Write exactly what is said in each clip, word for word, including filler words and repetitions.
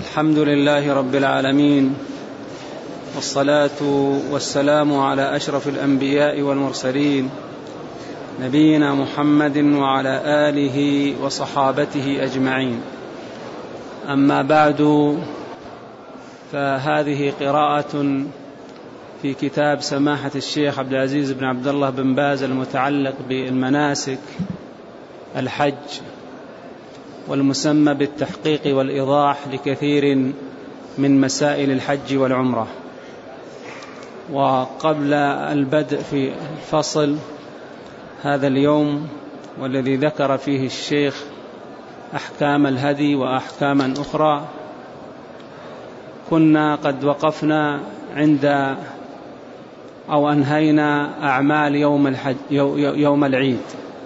الحمد لله رب العالمين، والصلاة والسلام على أشرف الأنبياء والمرسلين نبينا محمد وعلى آله وصحابته أجمعين. أما بعد، فهذه قراءة في كتاب سماحة الشيخ عبد العزيز بن عبد الله بن باز المتعلق بالمناسك الحج، والمسمى بالتحقيق والإيضاح لكثير من مسائل الحج والعمرة. وقبل البدء في الفصل هذا اليوم والذي ذكر فيه الشيخ أحكام الهدي وأحكاما أخرى، كنا قد وقفنا عند أو أنهينا أعمال يوم الحج يوم العيد،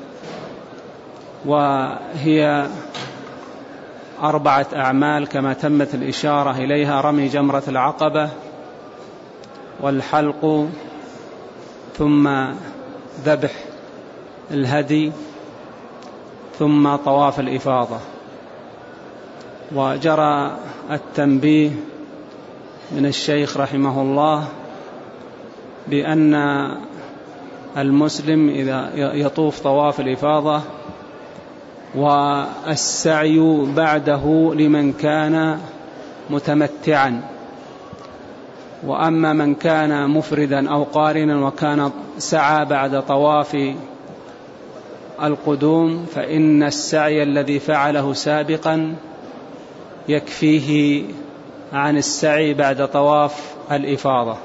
وهي أربعة أعمال كما تمت الإشارة إليها: رمي جمرة العقبة، والحلق، ثم ذبح الهدي، ثم طواف الإفاضة. وجرى التنبيه من الشيخ رحمه الله بأن المسلم إذا يطوف طواف الإفاضة والسعي بعده لمن كان متمتعا، وأما من كان مفردا أو قارنا وكان سعى بعد طواف القدوم فإن السعي الذي فعله سابقا يكفيه عن السعي بعد طواف الإفاضة.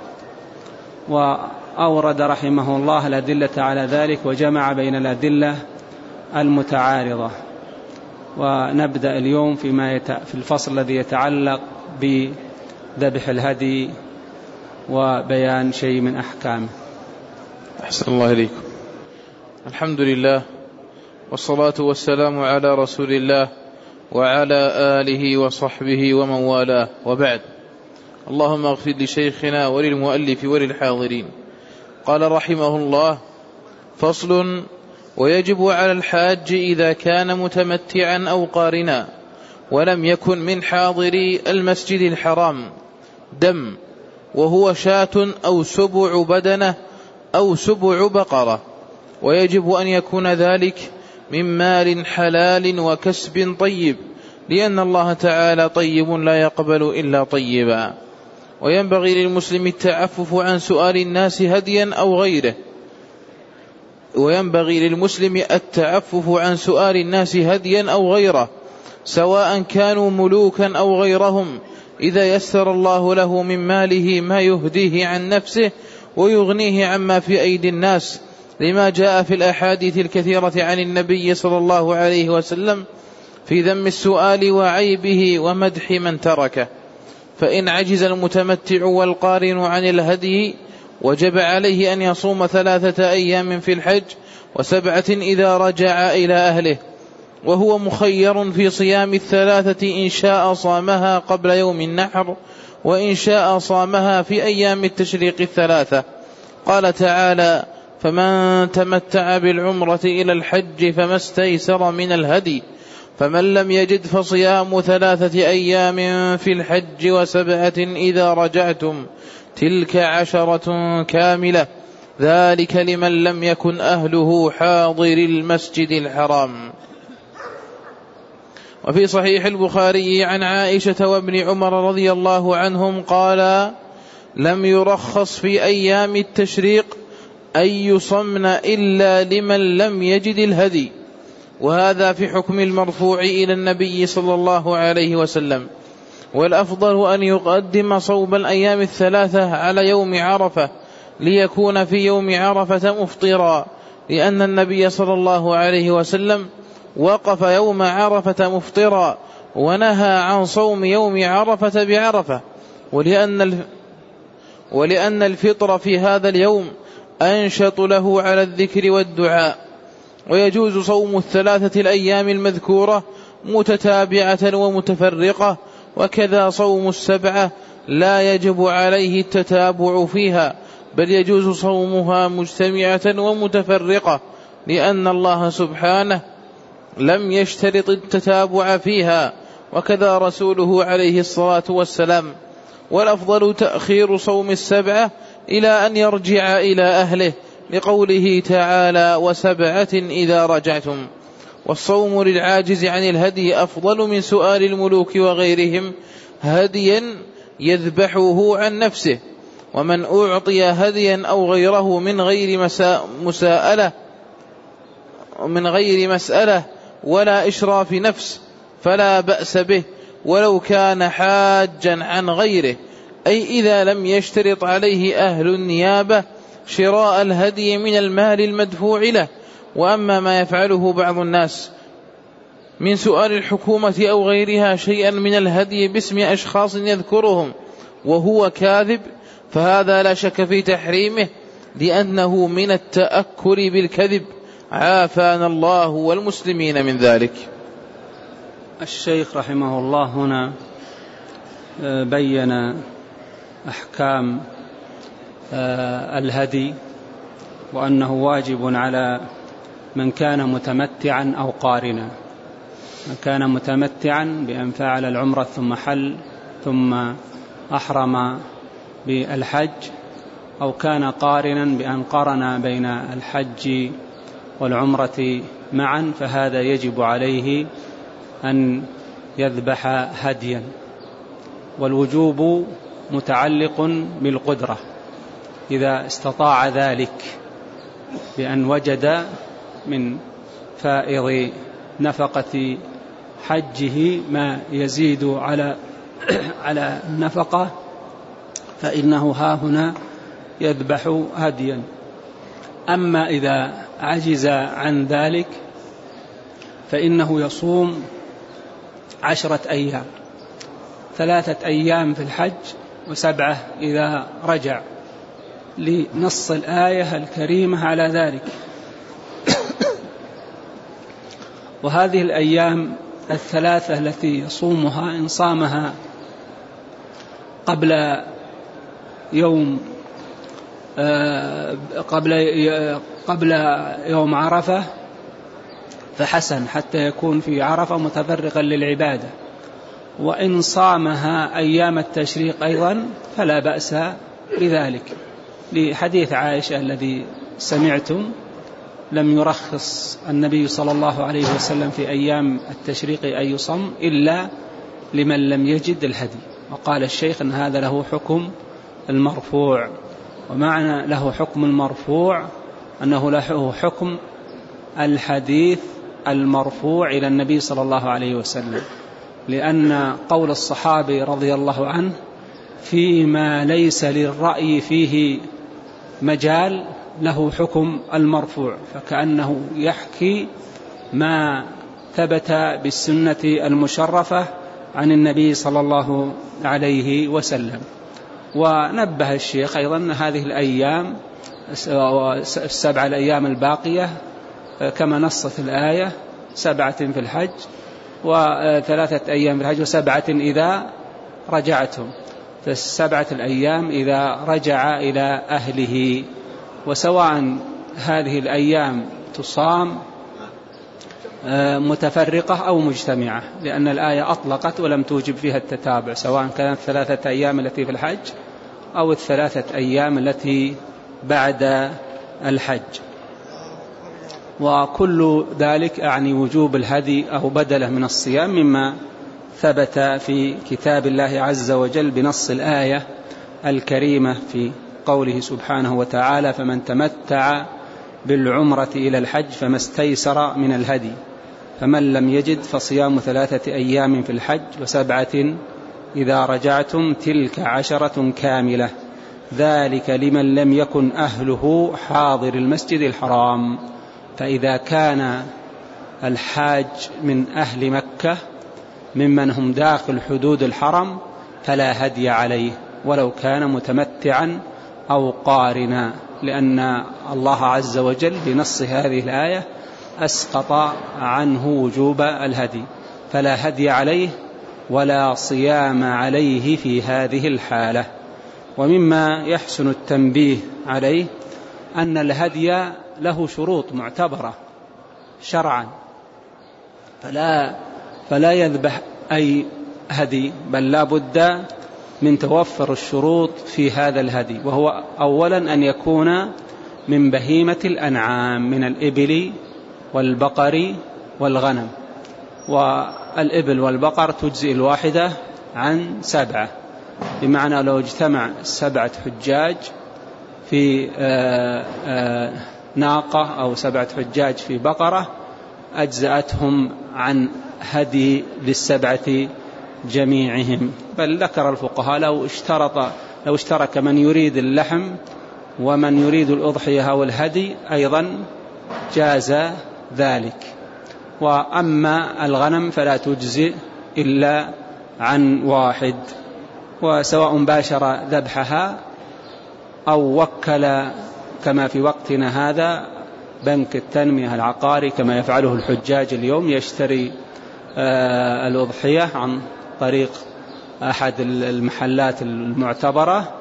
وأورد رحمه الله الأدلة على ذلك وجمع بين الأدلة المتعارضة. ونبدأ اليوم فيما يت... في الفصل الذي يتعلق بذبح الهدي وبيان شيء من أحكامه. أحسن الله إليكم. الحمد لله، والصلاة والسلام على رسول الله وعلى آله وصحبه ومن والاه، وبعد. اللهم اغفر لشيخنا وللمؤلف وللحاضرين. قال رحمه الله: فصل: ويجب على الحاج إذا كان متمتعا أو قارنا ولم يكن من حاضري المسجد الحرام دم، وهو شاة أو سبع بدنة أو سبع بقرة، ويجب أن يكون ذلك من مال حلال وكسب طيب، لأن الله تعالى طيب لا يقبل إلا طيبا. وينبغي للمسلم التعفف عن سؤال الناس هديا أو غيره وينبغي للمسلم التعفف عن سؤال الناس هديا أو غيره سواء كانوا ملوكا أو غيرهم، إذا يسر الله له من ماله ما يهديه عن نفسه ويغنيه عما في أيدي الناس، لما جاء في الأحاديث الكثيرة عن النبي صلى الله عليه وسلم في ذم السؤال وعيبه ومدح من تركه. فإن عجز المتمتع والقارن عن الهدي وجب عليه أن يصوم ثلاثة أيام في الحج وسبعة إذا رجع إلى أهله، وهو مخير في صيام الثلاثة إن شاء صامها قبل يوم النحر، وإن شاء صامها في أيام التشريق الثلاثة. قال تعالى: فمن تمتع بالعمرة إلى الحج فما استيسر من الهدي، فمن لم يجد فصيام ثلاثة أيام في الحج وسبعة إذا رجعتم، تلك عشرة كاملة، ذلك لمن لم يكن أهله حاضر المسجد الحرام. وفي صحيح البخاري عن عائشة وابن عمر رضي الله عنهم قال: لم يرخص في أيام التشريق أن يصمن إلا لمن لم يجد الهدي. وهذا في حكم المرفوع إلى النبي صلى الله عليه وسلم. والأفضل أن يقدم صوم الأيام الثلاثة على يوم عرفة، ليكون في يوم عرفة مفطرا، لأن النبي صلى الله عليه وسلم وقف يوم عرفة مفطرا ونهى عن صوم يوم عرفة بعرفة، ولأن ولأن الفطر في هذا اليوم أنشط له على الذكر والدعاء. ويجوز صوم الثلاثة الأيام المذكورة متتابعة ومتفرقة، وكذا صوم السبعة لا يجب عليه التتابع فيها، بل يجوز صومها مجتمعة ومتفرقة، لأن الله سبحانه لم يشترط التتابع فيها، وكذا رسوله عليه الصلاة والسلام. والأفضل تأخير صوم السبعة إلى أن يرجع إلى أهله، لقوله تعالى: وسبعة إذا رجعتم. والصوم للعاجز عن الهدي أفضل من سؤال الملوك وغيرهم هديا يذبحه عن نفسه. ومن أعطي هديا أو غيره من غير مساءلة من غير مسألة ولا إشراف نفس فلا بأس به، ولو كان حاجا عن غيره، أي إذا لم يشترط عليه أهل النيابة شراء الهدي من المال المدفوع له. وأما ما يفعله بعض الناس من سؤال الحكومة أو غيرها شيئا من الهدي باسم أشخاص يذكرهم وهو كاذب، فهذا لا شك في تحريمه، لأنه من التأكل بالكذب، عافانا الله والمسلمين من ذلك. الشيخ رحمه الله هنا بين أحكام الهدي، وأنه واجب على من كان متمتعا أو قارنا. من كان متمتعا بأن فعل العمرة ثم حل ثم أحرم بالحج، أو كان قارنا بأن قرن بين الحج والعمرة معا، فهذا يجب عليه أن يذبح هديا. والوجوب متعلق بالقدرة، إذا استطاع ذلك بأن وجد من فائض نفقة حجه ما يزيد على على النفقة، فإنه هاهنا يذبح هديا. أما إذا عجز عن ذلك فإنه يصوم عشرة أيام، ثلاثة أيام في الحج وسبعة إذا رجع، لنص الآية الكريمة على ذلك. وهذه الأيام الثلاثة التي يصومها إن صامها قبل يوم قبل قبل يوم عرفة فحسن، حتى يكون في عرفة متفرغا للعبادة. وإن صامها أيام التشريق أيضا فلا بأس بذلك، لحديث عائشة الذي سمعتم: لم يرخص النبي صلى الله عليه وسلم في أيام التشريق أن يصم إلا لمن لم يجد الهدي. وقال الشيخ أن هذا له حكم المرفوع. ومعنى له حكم المرفوع أنه له حكم الحديث المرفوع إلى النبي صلى الله عليه وسلم، لأن قول الصحابي رضي الله عنه فيما ليس للرأي فيه مجال له حكم المرفوع، فكأنه يحكي ما ثبت بالسنة المشرفة عن النبي صلى الله عليه وسلم. ونبه الشيخ أيضا أن هذه الأيام السبع الأيام الباقية كما نصت الآية: سبعة في الحج وثلاثة أيام في الحج وسبعة إذا رجعتم، فالسبعة الأيام إذا رجع إلى أهله. وسواء هذه الأيام تصام متفرقة أو مجتمعة، لأن الآية أطلقت ولم توجب فيها التتابع، سواء كانت ثلاثة أيام التي في الحج أو الثلاثة أيام التي بعد الحج. وكل ذلك أعني وجوب الهدي أو بدله من الصيام مما ثبت في كتاب الله عز وجل بنص الآية الكريمة في قوله سبحانه وتعالى: فمن تمتع بالعمرة إلى الحج فما استيسر من الهدي، فمن لم يجد فصيام ثلاثة أيام في الحج وسبعة إذا رجعتم تلك عشرة كاملة، ذلك لمن لم يكن أهله حاضر المسجد الحرام. فإذا كان الحاج من أهل مكة ممن هم داخل حدود الحرم فلا هدي عليه ولو كان متمتعا أو قارنا، لأن الله عز وجل بنص هذه الآية أسقط عنه وجوب الهدي، فلا هدي عليه ولا صيام عليه في هذه الحالة. ومما يحسن التنبيه عليه أن الهدي له شروط معتبرة شرعا، فلا, فلا يذبح أي هدي، بل لا بد من توفر الشروط في هذا الهدي، وهو أولا أن يكون من بهيمة الأنعام من الإبل والبقر والغنم. والإبل والبقر تجزئ الواحدة عن سبعة، بمعنى لو اجتمع سبعة حجاج في آآ آآ ناقة أو سبعة حجاج في بقرة أجزأتهم عن هدي للسبعة جميعهم. بل ذكر الفقهاء لو اشترط لو اشترك من يريد اللحم ومن يريد الأضحية أو الهدي أيضا جاز ذلك. وأما الغنم فلا تجزئ إلا عن واحد، وسواء باشر ذبحها أو وكل كما في وقتنا هذا بنك التنمية العقاري كما يفعله الحجاج اليوم، يشتري الأضحية عن طريق أحد المحلات المعتبرة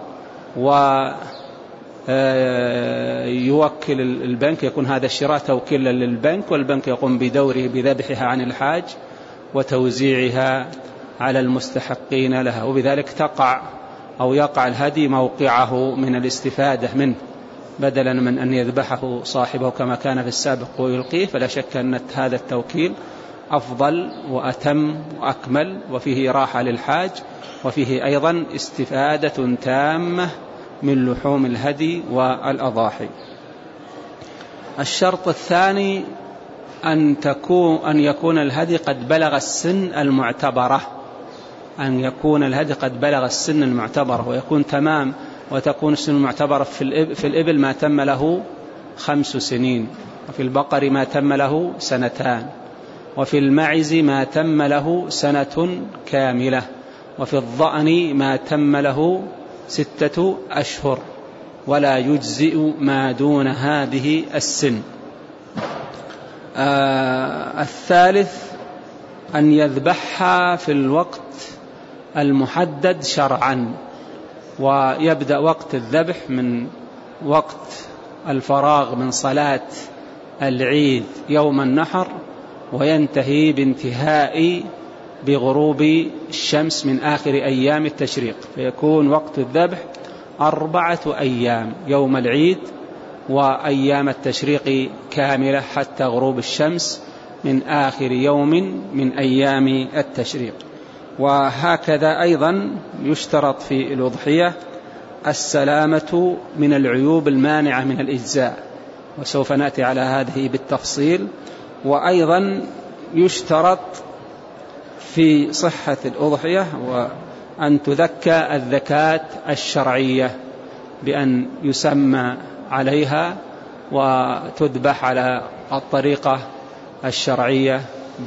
ويوكل البنك، يكون هذا الشراء توكيلا للبنك، والبنك يقوم بدوره بذبحها عن الحاج وتوزيعها على المستحقين لها، وبذلك تقع أو يقع الهدي موقعه من الاستفادة منه، بدلا من أن يذبحه صاحبه كما كان في السابق ويلقيه. فلا شك أن هذا التوكيل أفضل وأتم وأكمل، وفيه راحة للحاج، وفيه أيضا استفادة تامة من لحوم الهدي والأضاحي. الشرط الثاني أن تكون أن يكون الهدي قد بلغ السن المعتبرة، أن يكون الهدي قد بلغ السن المعتبرة ويكون تمام، وتكون السن المعتبرة في الإبل ما تم له خمس سنين، وفي البقر ما تم له سنتان، وفي المعز ما تم له سنة كاملة، وفي الضأن ما تم له ستة أشهر، ولا يجزئ ما دون هذه السن. آه الثالث أن يذبحها في الوقت المحدد شرعا، ويبدأ وقت الذبح من وقت الفراغ من صلاة العيد يوم النحر، وينتهي بانتهاء بغروب الشمس من آخر أيام التشريق، فيكون وقت الذبح أربعة أيام، يوم العيد وأيام التشريق كاملة حتى غروب الشمس من آخر يوم من أيام التشريق. وهكذا أيضا يشترط في الأضحية السلامة من العيوب المانعة من الإجزاء، وسوف نأتي على هذه بالتفصيل. وأيضا يشترط في صحة الأضحية وأن تذكى الذكاة الشرعية بأن يسمى عليها وتذبح على الطريقة الشرعية،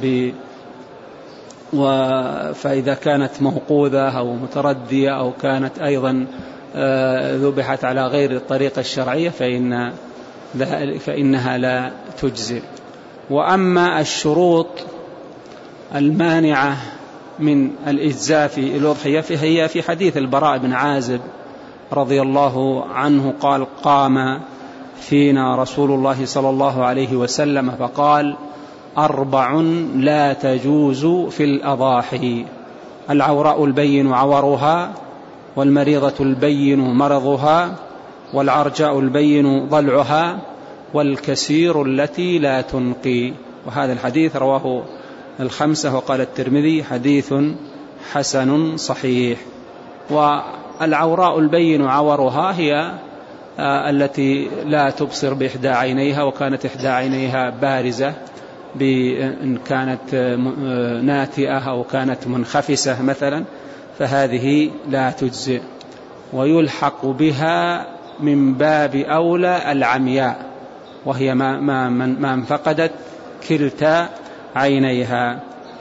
فإذا كانت موقوذة أو متردية أو كانت أيضا ذبحت على غير الطريقة الشرعية فإن فإنها لا تجزئ. وأما الشروط المانعة من الإجزاء في الأضحية فهي في حديث البراء بن عازب رضي الله عنه قال: قام فينا رسول الله صلى الله عليه وسلم فقال: أربع لا تجوز في الأضاحي: العوراء البين عورها، والمريضة البين مرضها، والعرجاء البين ضلعها، والكسير التي لا تنقي. وهذا الحديث رواه الخمسة، وقال الترمذي حديث حسن صحيح. والعوراء البين عورها هي التي لا تبصر بإحدى عينيها، وكانت إحدى عينيها بارزة بإن كانت ناتئة أو كانت منخفسة مثلا، فهذه لا تجزئ. ويلحق بها من باب أولى العمياء، وهي ما, ما, ما انفقدت كلتا عينيها.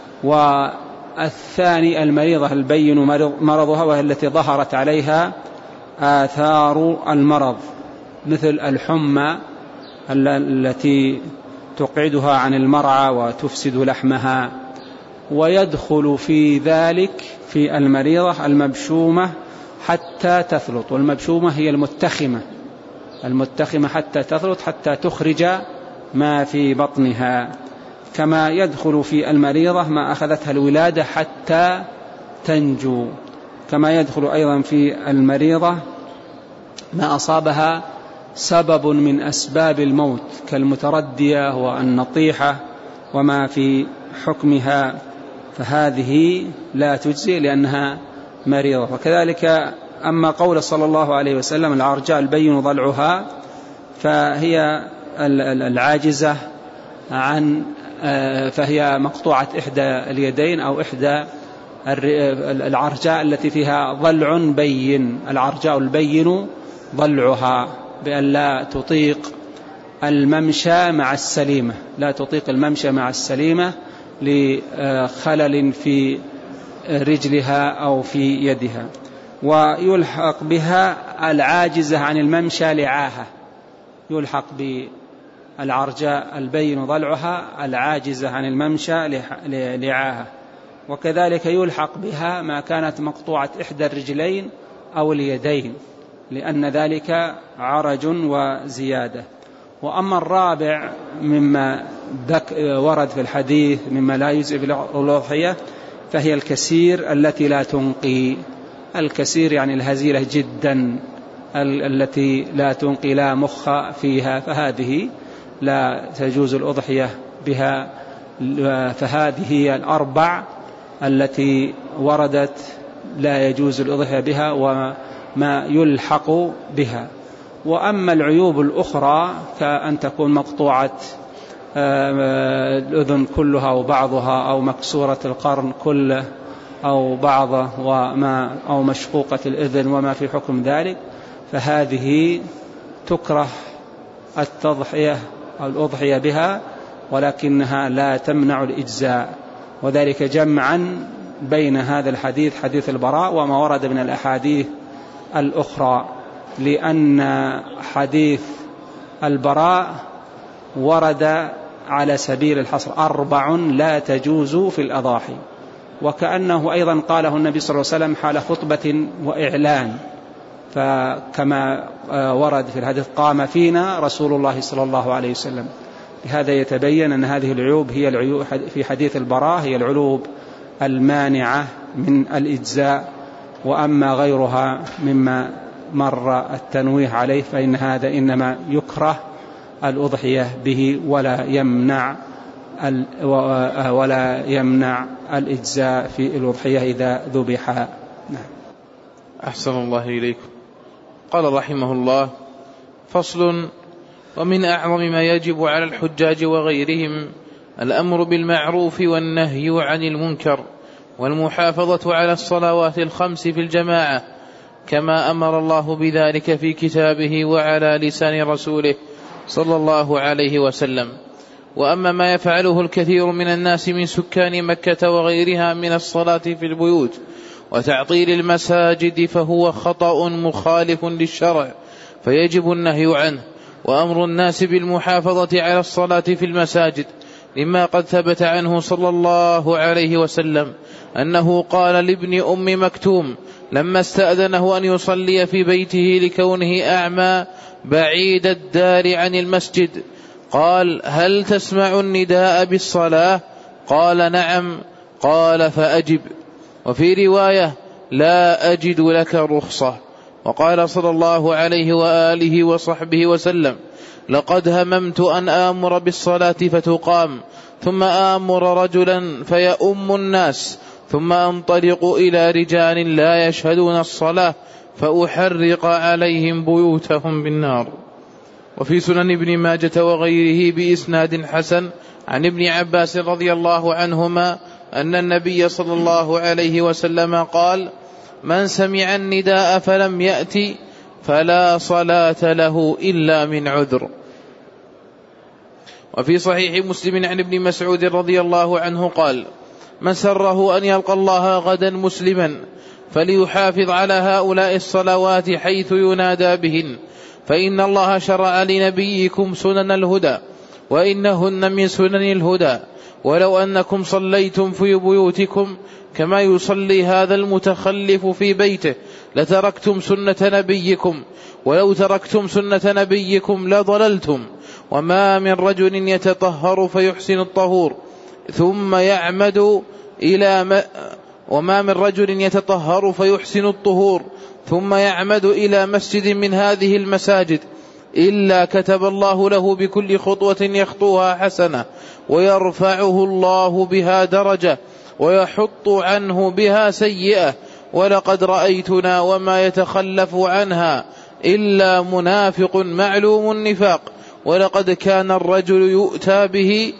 والثاني المريضة البين مرضها، وهي التي ظهرت عليها آثار المرض، مثل الحمى التي تقعدها عن المرعى وتفسد لحمها. ويدخل في ذلك في المريضة المبشومة حتى تثلط، والمبشومة هي المتخمة المتخمة حتى تثلط، حتى تخرج ما في بطنها، كما يدخل في المريضة ما أخذتها الولادة حتى تنجو، كما يدخل أيضا في المريضة ما أصابها سبب من أسباب الموت كالمتردية والنطيحة وما في حكمها، فهذه لا تجزي لأنها مريضة. وكذلك أما قول صلى الله عليه وسلم العرجاء البين ضلعها، فهي العاجزة عن فهي مقطوعة إحدى اليدين أو إحدى العرجاء التي فيها ضلع بين، العرجاء البين ضلعها، بأن لا تطيق الممشى مع السليمة، لا تطيق الممشى مع السليمة لخلل في رجلها أو في يدها. ويلحق بها العاجزة عن الممشى لعاهة، يلحق بالعرجاء البين ضلعها العاجزة عن الممشى لعاهة. وكذلك يلحق بها ما كانت مقطوعة إحدى الرجلين أو اليدين، لأن ذلك عرج وزيادة. وأما الرابع مما ورد في الحديث مما لا يجزئ بالأضحية فهي الكسير التي لا تنقي، الكسير يعني الهزيلة جدا التي لا تنقي لا مخ فيها، فهذه لا تجوز الأضحية بها. فهذه هي الأربع التي وردت لا يجوز الأضحية بها وما يلحق بها. وأما العيوب الأخرى كأن تكون مقطوعة الأذن كلها أو بعضها، أو مكسورة القرن كله أو بعضه، وما أو مشقوقة الأذن وما في حكم ذلك، فهذه تكره التضحية أو الأضحية بها، ولكنها لا تمنع الإجزاء، وذلك جمعا بين هذا الحديث حديث البراء وما ورد من الأحاديث الأخرى، لأن حديث البراء ورد على سبيل الحصر أربع لا تجوز في الأضاحي، وكأنه أيضا قاله النبي صلى الله عليه وسلم حال خطبة وإعلان، فكما ورد في الحديث قام فينا رسول الله صلى الله عليه وسلم. بهذا يتبين أن هذه العيوب هي العيوب في حديث البراء هي العيوب المانعة من الإجزاء، وأما غيرها مما مر التنويه عليه فإن هذا إنما يكره الأضحية به ولا يمنع ولا يمنع الإجزاء في الأضحية إذا ذبح. نعم. أحسن الله إليكم. قال رحمه الله: فصل: ومن أعظم ما يجب على الحجاج وغيرهم الأمر بالمعروف والنهي عن المنكر والمحافظة على الصلوات الخمس في الجماعة، كما أمر الله بذلك في كتابه وعلى لسان رسوله صلى الله عليه وسلم. وأما ما يفعله الكثير من الناس من سكان مكة وغيرها من الصلاة في البيوت وتعطيل المساجد فهو خطأ مخالف للشرع، فيجب النهي عنه، وأمر الناس بالمحافظة على الصلاة في المساجد، لما قد ثبت عنه صلى الله عليه وسلم أنه قال لابن أم مكتوم لما استأذنه أن يصلي في بيته لكونه أعمى بعيد الدار عن المسجد، قال: هل تسمع النداء بالصلاة؟ قال: نعم. قال: فأجب. وفي رواية: لا أجد لك رخصة. وقال صلى الله عليه وآله وصحبه وسلم: لقد هممت أن آمر بالصلاة فتقام، ثم آمر رجلا فيؤم الناس، ثم أنطلق إلى رجال لا يشهدون الصلاة فأحرق عليهم بيوتهم بالنار. وفي سنن ابن ماجة وغيره بإسناد حسن عن ابن عباس رضي الله عنهما أن النبي صلى الله عليه وسلم قال: من سمع النداء فلم يأتي فلا صلاة له إلا من عذر. وفي صحيح مسلم عن ابن مسعود رضي الله عنه قال: من سره أن يلقى الله غدا مسلما فليحافظ على هؤلاء الصلوات حيث ينادى بهن، فإن الله شرع لنبيكم سنن الهدى وإنهن من سنن الهدى، ولو أنكم صليتم في بيوتكم كما يصلي هذا المتخلف في بيته لتركتم سنة نبيكم، ولو تركتم سنة نبيكم لضللتم. وما من رجل يتطهر فيحسن الطهور ثم يعمد إلى م... وما من رجل يتطهر فيحسن الطهور ثم يعمد إلى مسجد من هذه المساجد إلا كتب الله له بكل خطوة يخطوها حسنة ويرفعه الله بها درجة ويحط عنه بها سيئة. ولقد رأيتنا وما يتخلف عنها إلا منافق معلوم النفاق. ولقد كان الرجل يؤتى به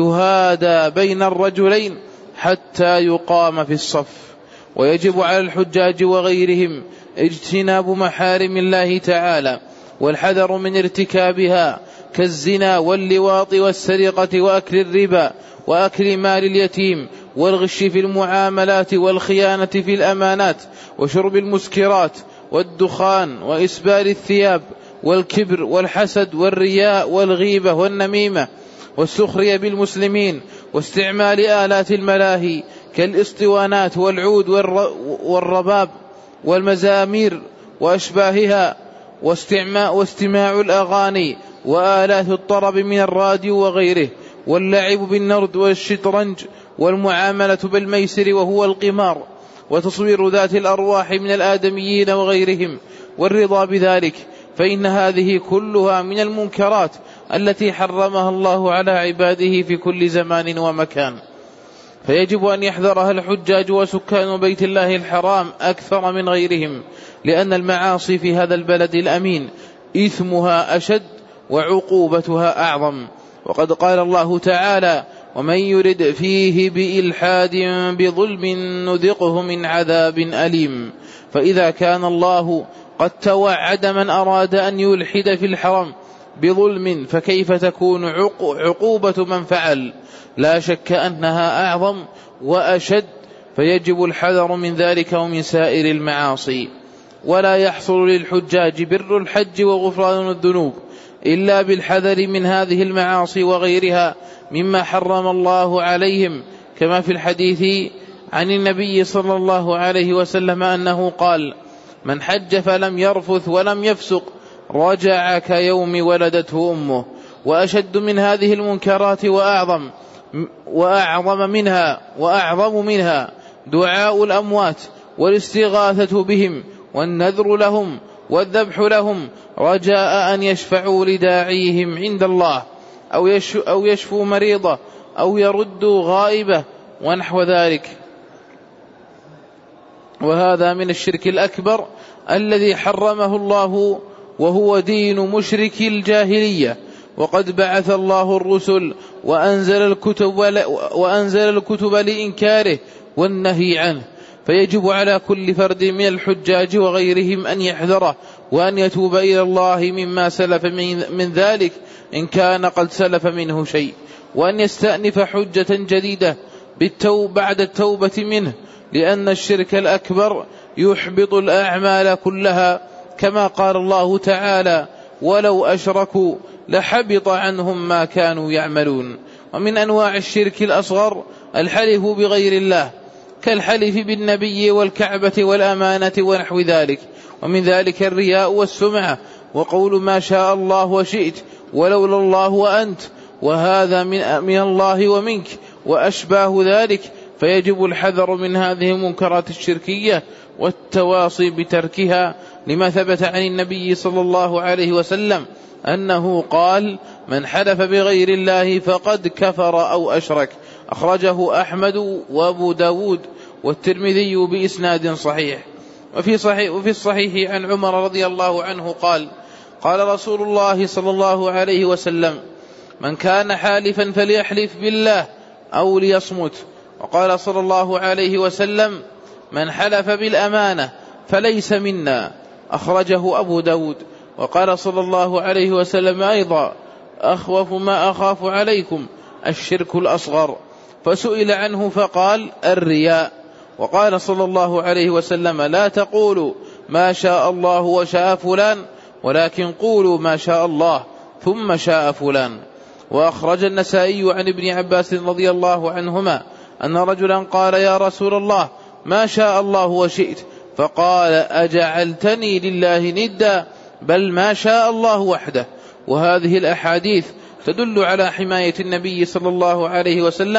يهادى بين الرجلين حتى يقام في الصف. ويجب على الحجاج وغيرهم اجتناب محارم الله تعالى والحذر من ارتكابها كالزنا واللواط والسرقة وأكل الربا وأكل مال اليتيم والغش في المعاملات والخيانة في الأمانات وشرب المسكرات والدخان وإسبال الثياب والكبر والحسد والرياء والغيبة والنميمة والسخرية بالمسلمين واستعمال آلات الملاهي كالاسطوانات والعود والرباب والمزامير وأشباهها واستماع, واستماع الأغاني وآلات الطرب من الراديو وغيره واللعب بالنرد والشطرنج والمعاملة بالميسر وهو القمار وتصوير ذات الأرواح من الآدميين وغيرهم والرضا بذلك، فإن هذه كلها من المنكرات التي حرمها الله على عباده في كل زمان ومكان. فيجب أن يحذرها الحجاج وسكان بيت الله الحرام أكثر من غيرهم، لأن المعاصي في هذا البلد الأمين إثمها أشد وعقوبتها أعظم. وقد قال الله تعالى: ومن يرد فيه بإلحاد بظلم نذقه من عذاب أليم. فإذا كان الله قد توعد من أراد أن يلحد في الحرم بظلم فكيف تكون عقوبة من فعل؟ لا شك أنها أعظم وأشد، فيجب الحذر من ذلك ومن سائر المعاصي. ولا يحصل للحجاج بر الحج وغفران الذنوب إلا بالحذر من هذه المعاصي وغيرها مما حرم الله عليهم، كما في الحديث عن النبي صلى الله عليه وسلم أنه قال: من حج فلم يرفث ولم يفسق رجع كيوم ولدته أمه. وأشد من هذه المنكرات وأعظم وأعظم منها وأعظم منها دعاء الأموات والاستغاثة بهم والنذر لهم والذبح لهم رجاء أن يشفعوا لداعيهم عند الله أو يشفوا مريضة أو يردوا غائبة ونحو ذلك. وهذا من الشرك الأكبر الذي حرمه الله، وهو دين مشرك الجاهلية. وقد بعث الله الرسل وأنزل الكتب, وأنزل الكتب لإنكاره والنهي عنه. فيجب على كل فرد من الحجاج وغيرهم أن يحذره وأن يتوب إلى الله مما سلف من ذلك إن كان قد سلف منه شيء، وأن يستأنف حجة جديدة بالتوبة بعد التوبة منه، لأن الشرك الأكبر يحبط الأعمال كلها، كما قال الله تعالى: ولو أشركوا لحبط عنهم ما كانوا يعملون. ومن أنواع الشرك الأصغر الحلف بغير الله، كالحلف بالنبي والكعبة والأمانة ونحو ذلك. ومن ذلك الرياء والسمعة وقول ما شاء الله وشئت ولولا الله وأنت، وهذا من الله ومنك وأشباه ذلك. فيجب الحذر من هذه المنكرات الشركية والتواصي بتركها، لما ثبت عن النبي صلى الله عليه وسلم أنه قال: من حلف بغير الله فقد كفر أو أشرك. أخرجه أحمد وأبو داود والترمذي بإسناد صحيح. وفي, صحيح وفي الصحيح عن عمر رضي الله عنه قال: قال رسول الله صلى الله عليه وسلم: من كان حالفا فليحلف بالله أو ليصمت. وقال صلى الله عليه وسلم: من حلف بالأمانة فليس منا. أخرجه أبو داود. وقال صلى الله عليه وسلم أيضا: أخوف ما أخاف عليكم الشرك الأصغر. فسئل عنه فقال: الرياء. وقال صلى الله عليه وسلم: لا تقولوا ما شاء الله وشاء فلان، ولكن قولوا ما شاء الله ثم شاء فلان. وأخرج النسائي عن ابن عباس رضي الله عنهما أن رجلا قال: يا رسول الله ما شاء الله وشئت. فقال: أجعلتني لله ندا؟ بل ما شاء الله وحده. وهذه الأحاديث تدل على حماية النبي صلى الله عليه وسلم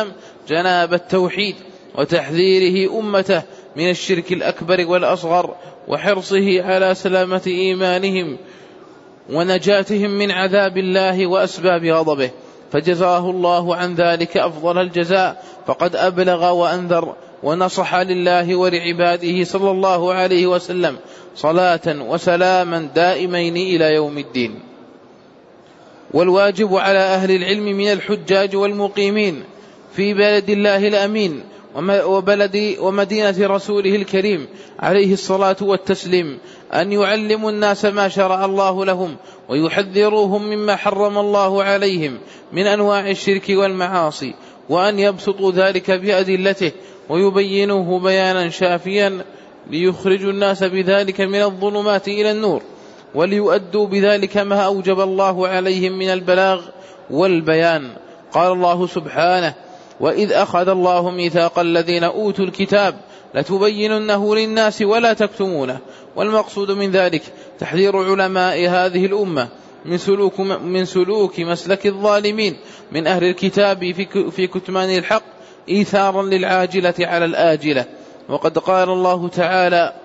جناب التوحيد وتحذيره أمته من الشرك الأكبر والأصغر وحرصه على سلامة إيمانهم ونجاتهم من عذاب الله وأسباب غضبه، فجزاه الله عن ذلك أفضل الجزاء، فقد أبلغ وأنذر ونصح لله ولعباده صلى الله عليه وسلم صلاة وسلاما دائمين إلى يوم الدين. والواجب على أهل العلم من الحجاج والمقيمين في بلد الله الأمين وبلد ومدينة رسوله الكريم عليه الصلاة والتسليم أن يعلموا الناس ما شرع الله لهم ويحذروهم مما حرم الله عليهم من أنواع الشرك والمعاصي، وأن يبسطوا ذلك بأدلته ويبينوه بيانا شافيا ليخرجوا الناس بذلك من الظلمات إلى النور، وليؤدوا بذلك ما أوجب الله عليهم من البلاغ والبيان. قال الله سبحانه: وإذ أخذ الله ميثاق الذين أوتوا الكتاب لتبيننه للناس ولا تكتمونه. والمقصود من ذلك تحذير علماء هذه الأمة من سلوك, من سلوك مسلك الظالمين من أهل الكتاب في كتمان الحق إيثارا للعاجلة على الآجلة. وقد قال الله تعالى: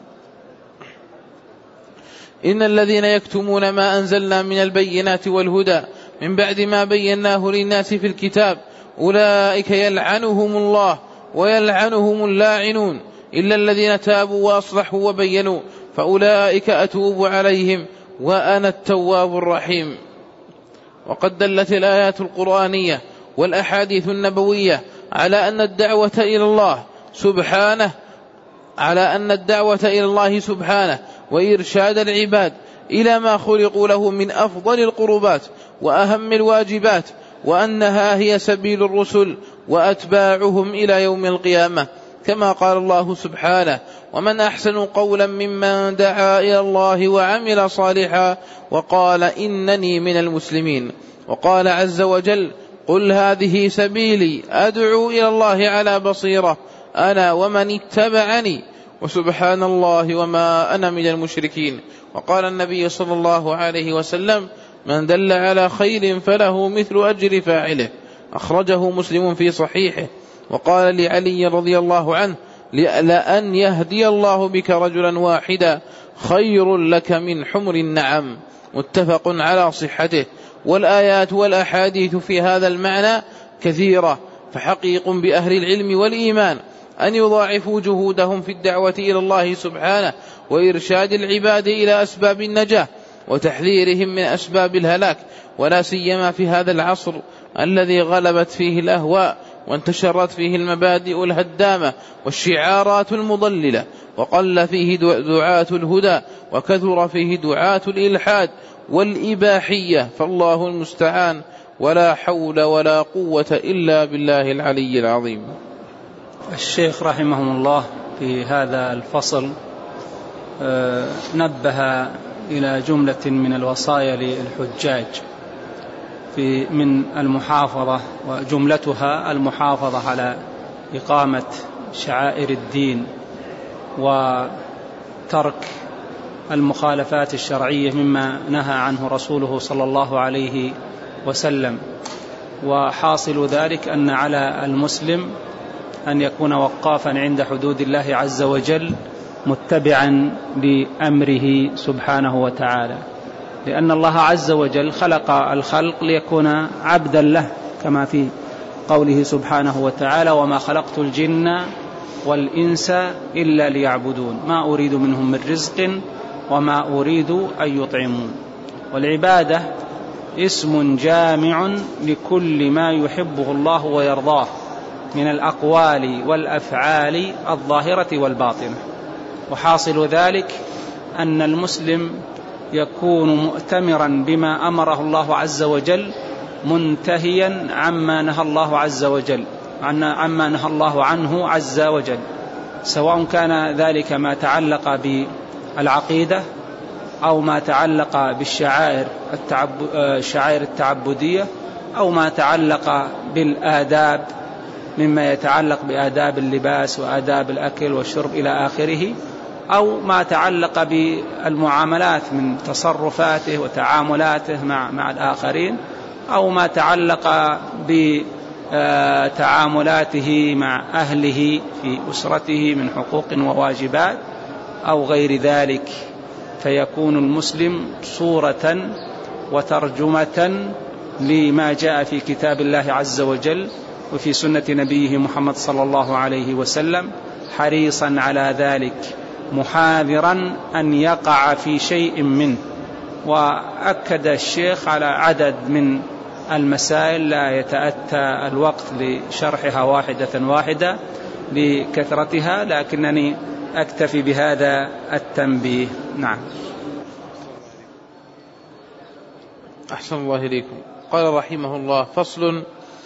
إن الذين يكتمون ما أنزلنا من البينات والهدى من بعد ما بيناه للناس في الكتاب أولئك يلعنهم الله ويلعنهم اللاعنون إلا الذين تابوا وأصلحوا وبينوا فأولئك أتوب عليهم وأنا التواب الرحيم. وقد دلت الآيات القرآنية والأحاديث النبوية على أن الدعوة إلى الله سبحانه على أن الدعوة إلى الله سبحانه وإرشاد العباد إلى ما خلقوا له من أفضل القربات وأهم الواجبات، وأنها هي سبيل الرسل وأتباعهم إلى يوم القيامة، كما قال الله سبحانه: ومن أحسن قولا ممن دعا إلى الله وعمل صالحا وقال إنني من المسلمين. وقال عز وجل: قل هذه سبيلي أدعو إلى الله على بصيرة أنا ومن اتبعني وسبحان الله وما أنا من المشركين. وقال النبي صلى الله عليه وسلم: من دل على خير فله مثل أجر فاعله. أخرجه مسلم في صحيحه. وقال لعلي رضي الله عنه: لأن يهدي الله بك رجلا واحدا خير لك من حمر النعم. متفق على صحته. والآيات والأحاديث في هذا المعنى كثيرة، فحقيق بأهل العلم والإيمان أن يضاعفوا جهودهم في الدعوة إلى الله سبحانه وإرشاد العباد إلى أسباب النجاة وتحذيرهم من أسباب الهلاك، ولا سيما في هذا العصر الذي غلبت فيه الأهواء وانتشرت فيه المبادئ الهدامة والشعارات المضللة، وقل فيه دعاة الهدى وكثر فيه دعاة الإلحاد والإباحية، فالله المستعان، ولا حول ولا قوة إلا بالله العلي العظيم. الشيخ رحمه الله في هذا الفصل نبه إلى جملة من الوصايا للحجاج في من المحافظة، وجملتها المحافظة على إقامة شعائر الدين وترك المخالفات الشرعية مما نهى عنه رسوله صلى الله عليه وسلم. وحاصل ذلك أن على المسلم أن يكون وقافا عند حدود الله عز وجل متبعا لأمره سبحانه وتعالى، لأن الله عز وجل خلق الخلق ليكون عبدا له، كما في قوله سبحانه وتعالى: وما خلقت الجن والإنس إلا ليعبدون ما أريد منهم من رزق وما أريد أن يطعمون. والعبادة اسم جامع لكل ما يحبه الله ويرضاه من الأقوال والأفعال الظاهرة والباطنة. وحاصل ذلك أن المسلم يكون مؤتمرا بما أمره الله عز وجل، منتهيا عما نهى الله عز وجل عما نهى الله عنه عز وجل، سواء كان ذلك ما تعلق بالعقيدة أو ما تعلق بالشعائر الشعائر التعبدية أو ما تعلق بالآداب مما يتعلق بآداب اللباس وآداب الأكل والشرب إلى آخره، أو ما تعلق بالمعاملات من تصرفاته وتعاملاته مع مع الآخرين، أو ما تعلق تعاملاته مع أهله في أسرته من حقوق وواجبات أو غير ذلك، فيكون المسلم صورة وترجمة لما جاء في كتاب الله عز وجل وفي سنة نبيه محمد صلى الله عليه وسلم، حريصا على ذلك محاذرا أن يقع في شيء منه. وأكد الشيخ على عدد من المسائل لا يتأتى الوقت لشرحها واحدة واحدة لكثرتها، لكنني أكتفي بهذا التنبيه. نعم. أحسن الله إليكم. قال رحمه الله: فصل: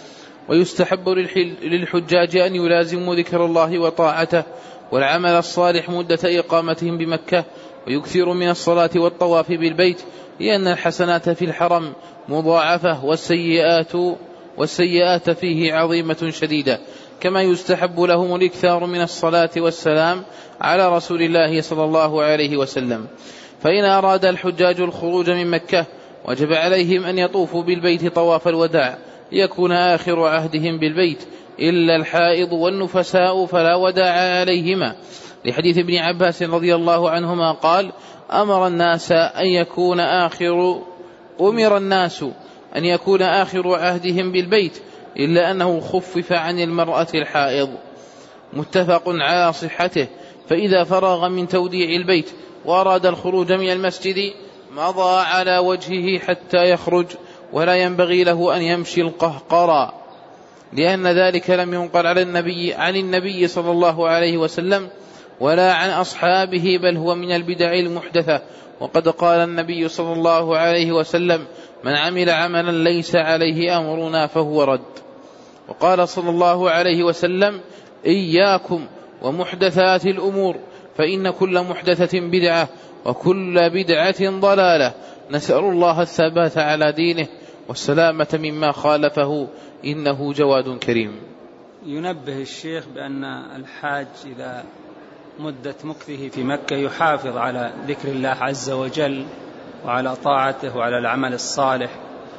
ويستحب للحجاج أن يلازموا ذكر الله وطاعته والعمل الصالح مدة إقامتهم بمكة، ويكثروا من الصلاة والطواف بالبيت، لأن الحسنات في الحرم مضاعفة والسيئات والسيئات فيه عظيمة شديدة. كما يستحب لهم الإكثار من الصلاة والسلام على رسول الله صلى الله عليه وسلم. فإن أراد الحجاج الخروج من مكة وجب عليهم أن يطوفوا بالبيت طواف الوداع ليكون آخر عهدهم بالبيت، إلا الحائض والنفساء فلا وداع عليهما، لحديث ابن عباس رضي الله عنهما قال: أمر الناس أن يكون آخر أمر الناس أن يكون آخر عهدهم بالبيت، إلا أنه خفف عن المرأة الحائض. متفق على صحته. فإذا فرغ من توديع البيت وأراد الخروج من المسجد مضى على وجهه حتى يخرج، ولا ينبغي له أن يمشي القهقرى، لأن ذلك لم ينقل على النبي عن النبي صلى الله عليه وسلم ولا عن أصحابه، بل هو من البدع المحدثة. وقد قال النبي صلى الله عليه وسلم: من عمل عملا ليس عليه أمرنا فهو رد. وقال صلى الله عليه وسلم: إياكم ومحدثات الأمور، فإن كل محدثة بدعة وكل بدعة ضلالة. نسأل الله الثبات على دينه والسلامة مما خالفه، إنه جواد كريم. ينبه الشيخ بأن الحاج إذا مدة مكثه في مكة يحافظ على ذكر الله عز وجل وعلى طاعته وعلى العمل الصالح،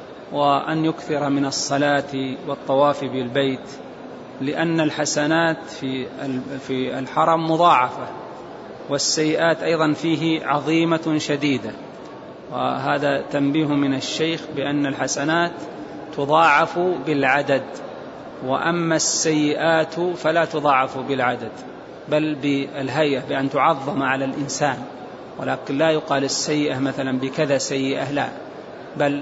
وأن يكثر من الصلاة والطواف بالبيت، لأن الحسنات في الحرم مضاعفة والسيئات أيضا فيه عظيمة شديدة. وهذا تنبيه من الشيخ بأن الحسنات تضاعف بالعدد، وأما السيئات فلا تضاعف بالعدد بل بالهيئة، بأن تعظم على الإنسان. ولكن لا يقال السيئة مثلا بكذا سيئة، لا، بل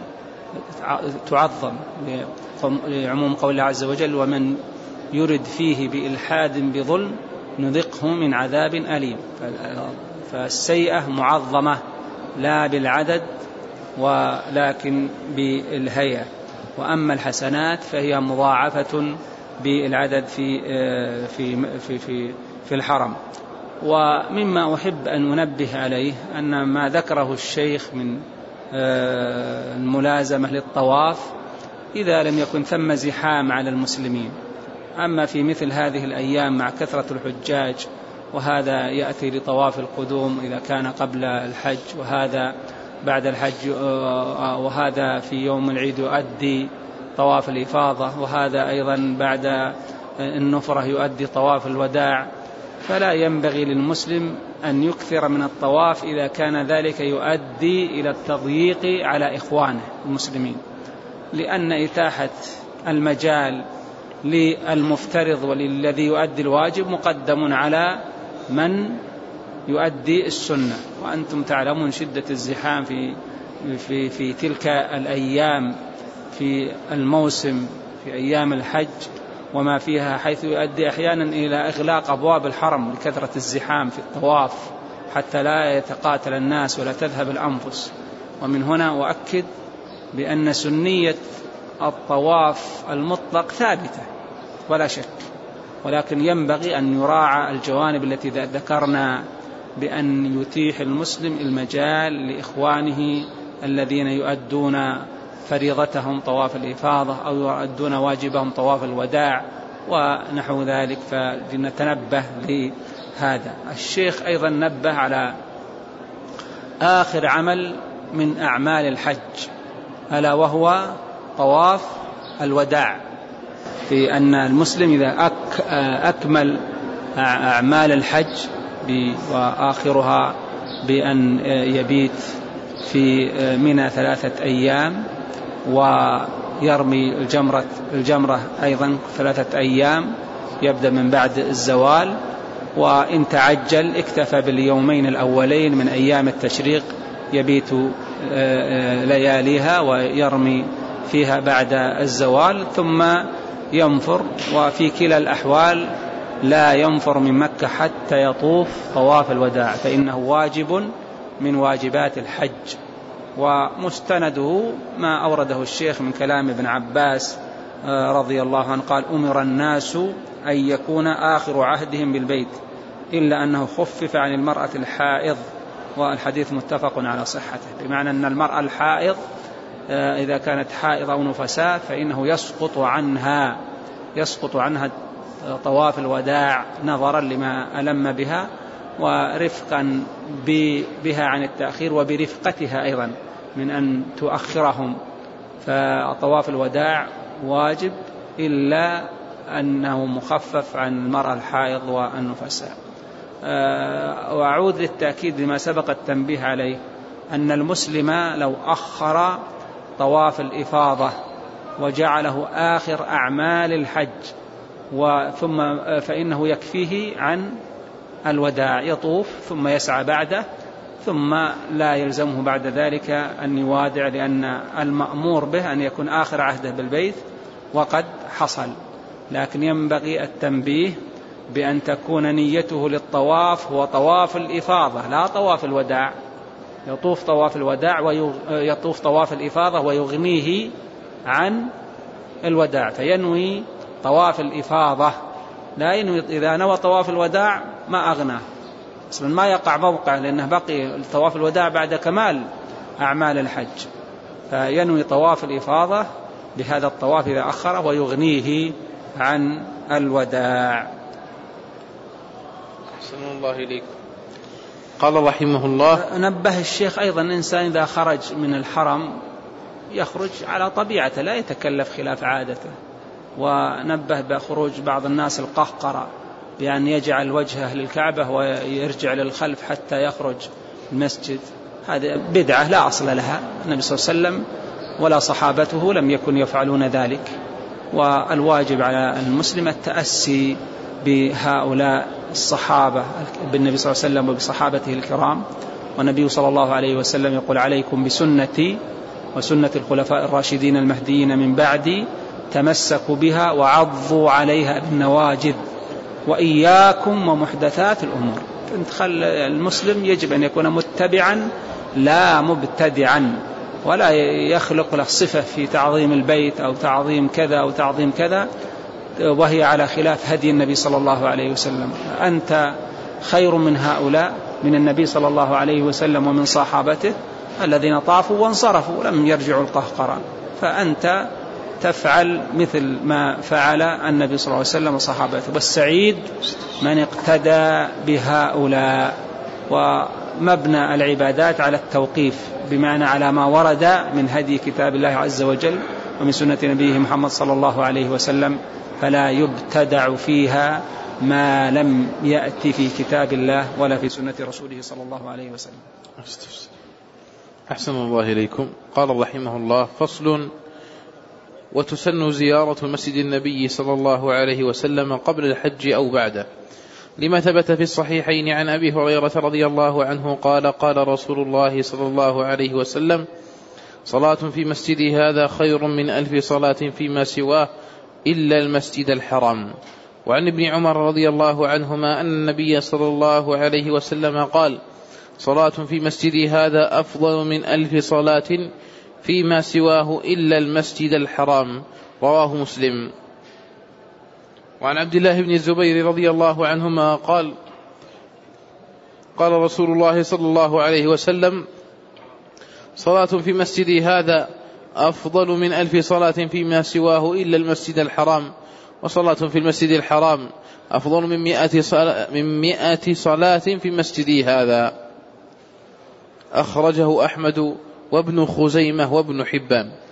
تعظم لعموم قول الله عز وجل: ومن يرد فيه بإلحاد بظلم نذقه من عذاب أليم. فالسيئة معظمة لا بالعدد ولكن بالهيئة، وأما الحسنات فهي مضاعفة بالعدد في في في في في الحرم. ومما أحب أن أنبه عليه أن ما ذكره الشيخ من الملازمة للطواف إذا لم يكن ثم زحام على المسلمين. أما في مثل هذه الأيام مع كثرة الحجاج، وهذا يأتي لطواف القدوم إذا كان قبل الحج، وهذا بعد الحج، وهذا في يوم العيد يؤدي طواف الإفاضة، وهذا أيضا بعد النفرة يؤدي طواف الوداع. فلا ينبغي للمسلم أن يكثر من الطواف إذا كان ذلك يؤدي إلى التضييق على إخوانه المسلمين، لأن إتاحة المجال للمفترض وللذي يؤدي الواجب مقدم على من يؤدي السنة. وأنتم تعلمون شدة الزحام في في في تلك الأيام في الموسم، في أيام الحج وما فيها، حيث يؤدي أحيانا إلى إغلاق أبواب الحرم لكثرة الزحام في الطواف حتى لا يتقاتل الناس ولا تذهب الأنفس. ومن هنا أؤكد بأن سنية الطواف المطلق ثابتة ولا شك، ولكن ينبغي أن يراعى الجوانب التي ذكرنا، بأن يتيح المسلم المجال لإخوانه الذين يؤدون فريضتهم طواف الإفاضة أو يؤدون واجبهم طواف الوداع ونحو ذلك، فلنتنبه لهذا. الشيخ أيضا نبه على آخر عمل من أعمال الحج، ألا وهو طواف الوداع. في أن المسلم إذا أكمل أعمال الحج وآخرها بأن يبيت في منى ثلاثة أيام ويرمي الجمرة, الجمرة أيضا ثلاثة أيام يبدأ من بعد الزوال، وإن تعجل اكتفى باليومين الأولين من أيام التشريق يبيت لياليها ويرمي فيها بعد الزوال ثم ينفر. وفي كلا الأحوال لا ينفر من مكة حتى يطوف طواف الوداع، فإنه واجب من واجبات الحج. ومستنده ما أورده الشيخ من كلام ابن عباس رضي الله عنه قال: أمر الناس أن يكون آخر عهدهم بالبيت إلا أنه خفف عن المرأة الحائض، والحديث متفق على صحته، بمعنى أن المرأة الحائض إذا كانت حائض أو نفساء فإنه يسقط عنها يسقط عنها طواف الوداع نظرا لما ألم بها ورفقا بها عن التأخير وبرفقتها أيضا من أن تؤخرهم. فطواف الوداع واجب إلا أنه مخفف عن المرأة الحائض والنفساء. وأعود للتأكيد لما سبق التنبيه عليه أن المسلم لو أخر طواف الإفاضة وجعله آخر أعمال الحج وثم فإنه يكفيه عن الوداع، يطوف ثم يسعى بعده، ثم لا يلزمه بعد ذلك أن يوادع، لأن المأمور به أن يكون آخر عهده بالبيت وقد حصل. لكن ينبغي التنبيه بأن تكون نيته للطواف هو طواف الإفاضة لا طواف الوداع. يطوف طواف الوداع ويطوف طواف الإفاضة ويغنيه عن الوداع، فينوي طواف الإفاضة، لا ينوي. إذا نوى طواف الوداع ما أغناه أصلا، ما يقع موقع، لأنه بقي طواف الوداع بعد كمال أعمال الحج. فينوي طواف الإفاضة بهذا الطواف إذا أخره ويغنيه عن الوداع. أحسن الله إليكم. قال رحمه الله: نبه الشيخ أيضا الإنسان إذا خرج من الحرم يخرج على طبيعته لا يتكلف خلاف عادته. ونبه بخروج بعض الناس القهقرة بأن يجعل وجهه للكعبة ويرجع للخلف حتى يخرج المسجد، هذه بدعة لا أصل لها. النبي صلى الله عليه وسلم ولا صحابته لم يكن يفعلون ذلك. والواجب على المسلم التأسي بهؤلاء الصحابة بالنبي صلى الله عليه وسلم وبصحابته الكرام. والنبي صلى الله عليه وسلم يقول: عليكم بسنتي وسنة الخلفاء الراشدين المهديين من بعدي، تمسكوا بها وعضوا عليها بالنواجذ وإياكم ومحدثات الأمور. المسلم يجب أن يكون متبعا لا مبتدعا، ولا يخلق له صفة في تعظيم البيت أو تعظيم كذا أو تعظيم كذا وهي على خلاف هدي النبي صلى الله عليه وسلم. أنت خير من هؤلاء، من النبي صلى الله عليه وسلم ومن صحابته الذين طافوا وانصرفوا لم يرجعوا القهقرة، فأنت تفعل مثل ما فعل النبي صلى الله عليه وسلم وصحابته. والسعيد من اقتدى بهؤلاء. ومبنى العبادات على التوقيف، بمعنى على ما ورد من هدي كتاب الله عز وجل ومن سنة نبيه محمد صلى الله عليه وسلم، فلا يبتدع فيها ما لم يأتي في كتاب الله ولا في سنة رسوله صلى الله عليه وسلم. أحسن الله إليكم. قال رحمه الله: فصل: وتسن زيارة مسجد النبي صلى الله عليه وسلم قبل الحج أو بعده، لما ثبت في الصحيحين عن أبي هريرة رضي الله عنه قال: قال رسول الله صلى الله عليه وسلم: صلاة في مسجدي هذا خير من ألف صلاة فيما سواه إلا المسجد الحرام. وعن ابن عمر رضي الله عنهما أن النبي صلى الله عليه وسلم قال: صلاة في مسجدي هذا أفضل من ألف صلاة فيما سواه إلا المسجد الحرام. رواه مسلم. وعن عبد الله بن الزبير رضي الله عنهما قال: قال رسول الله صلى الله عليه وسلم: صلاة في مسجدي هذا أفضل من ألف صلاة فيما سواه إلا المسجد الحرام، وصلاة في المسجد الحرام أفضل من مئة صلاة, من مئة صلاة في مسجدي هذا. أخرجه أحمد وابن خزيمة وابن حبان.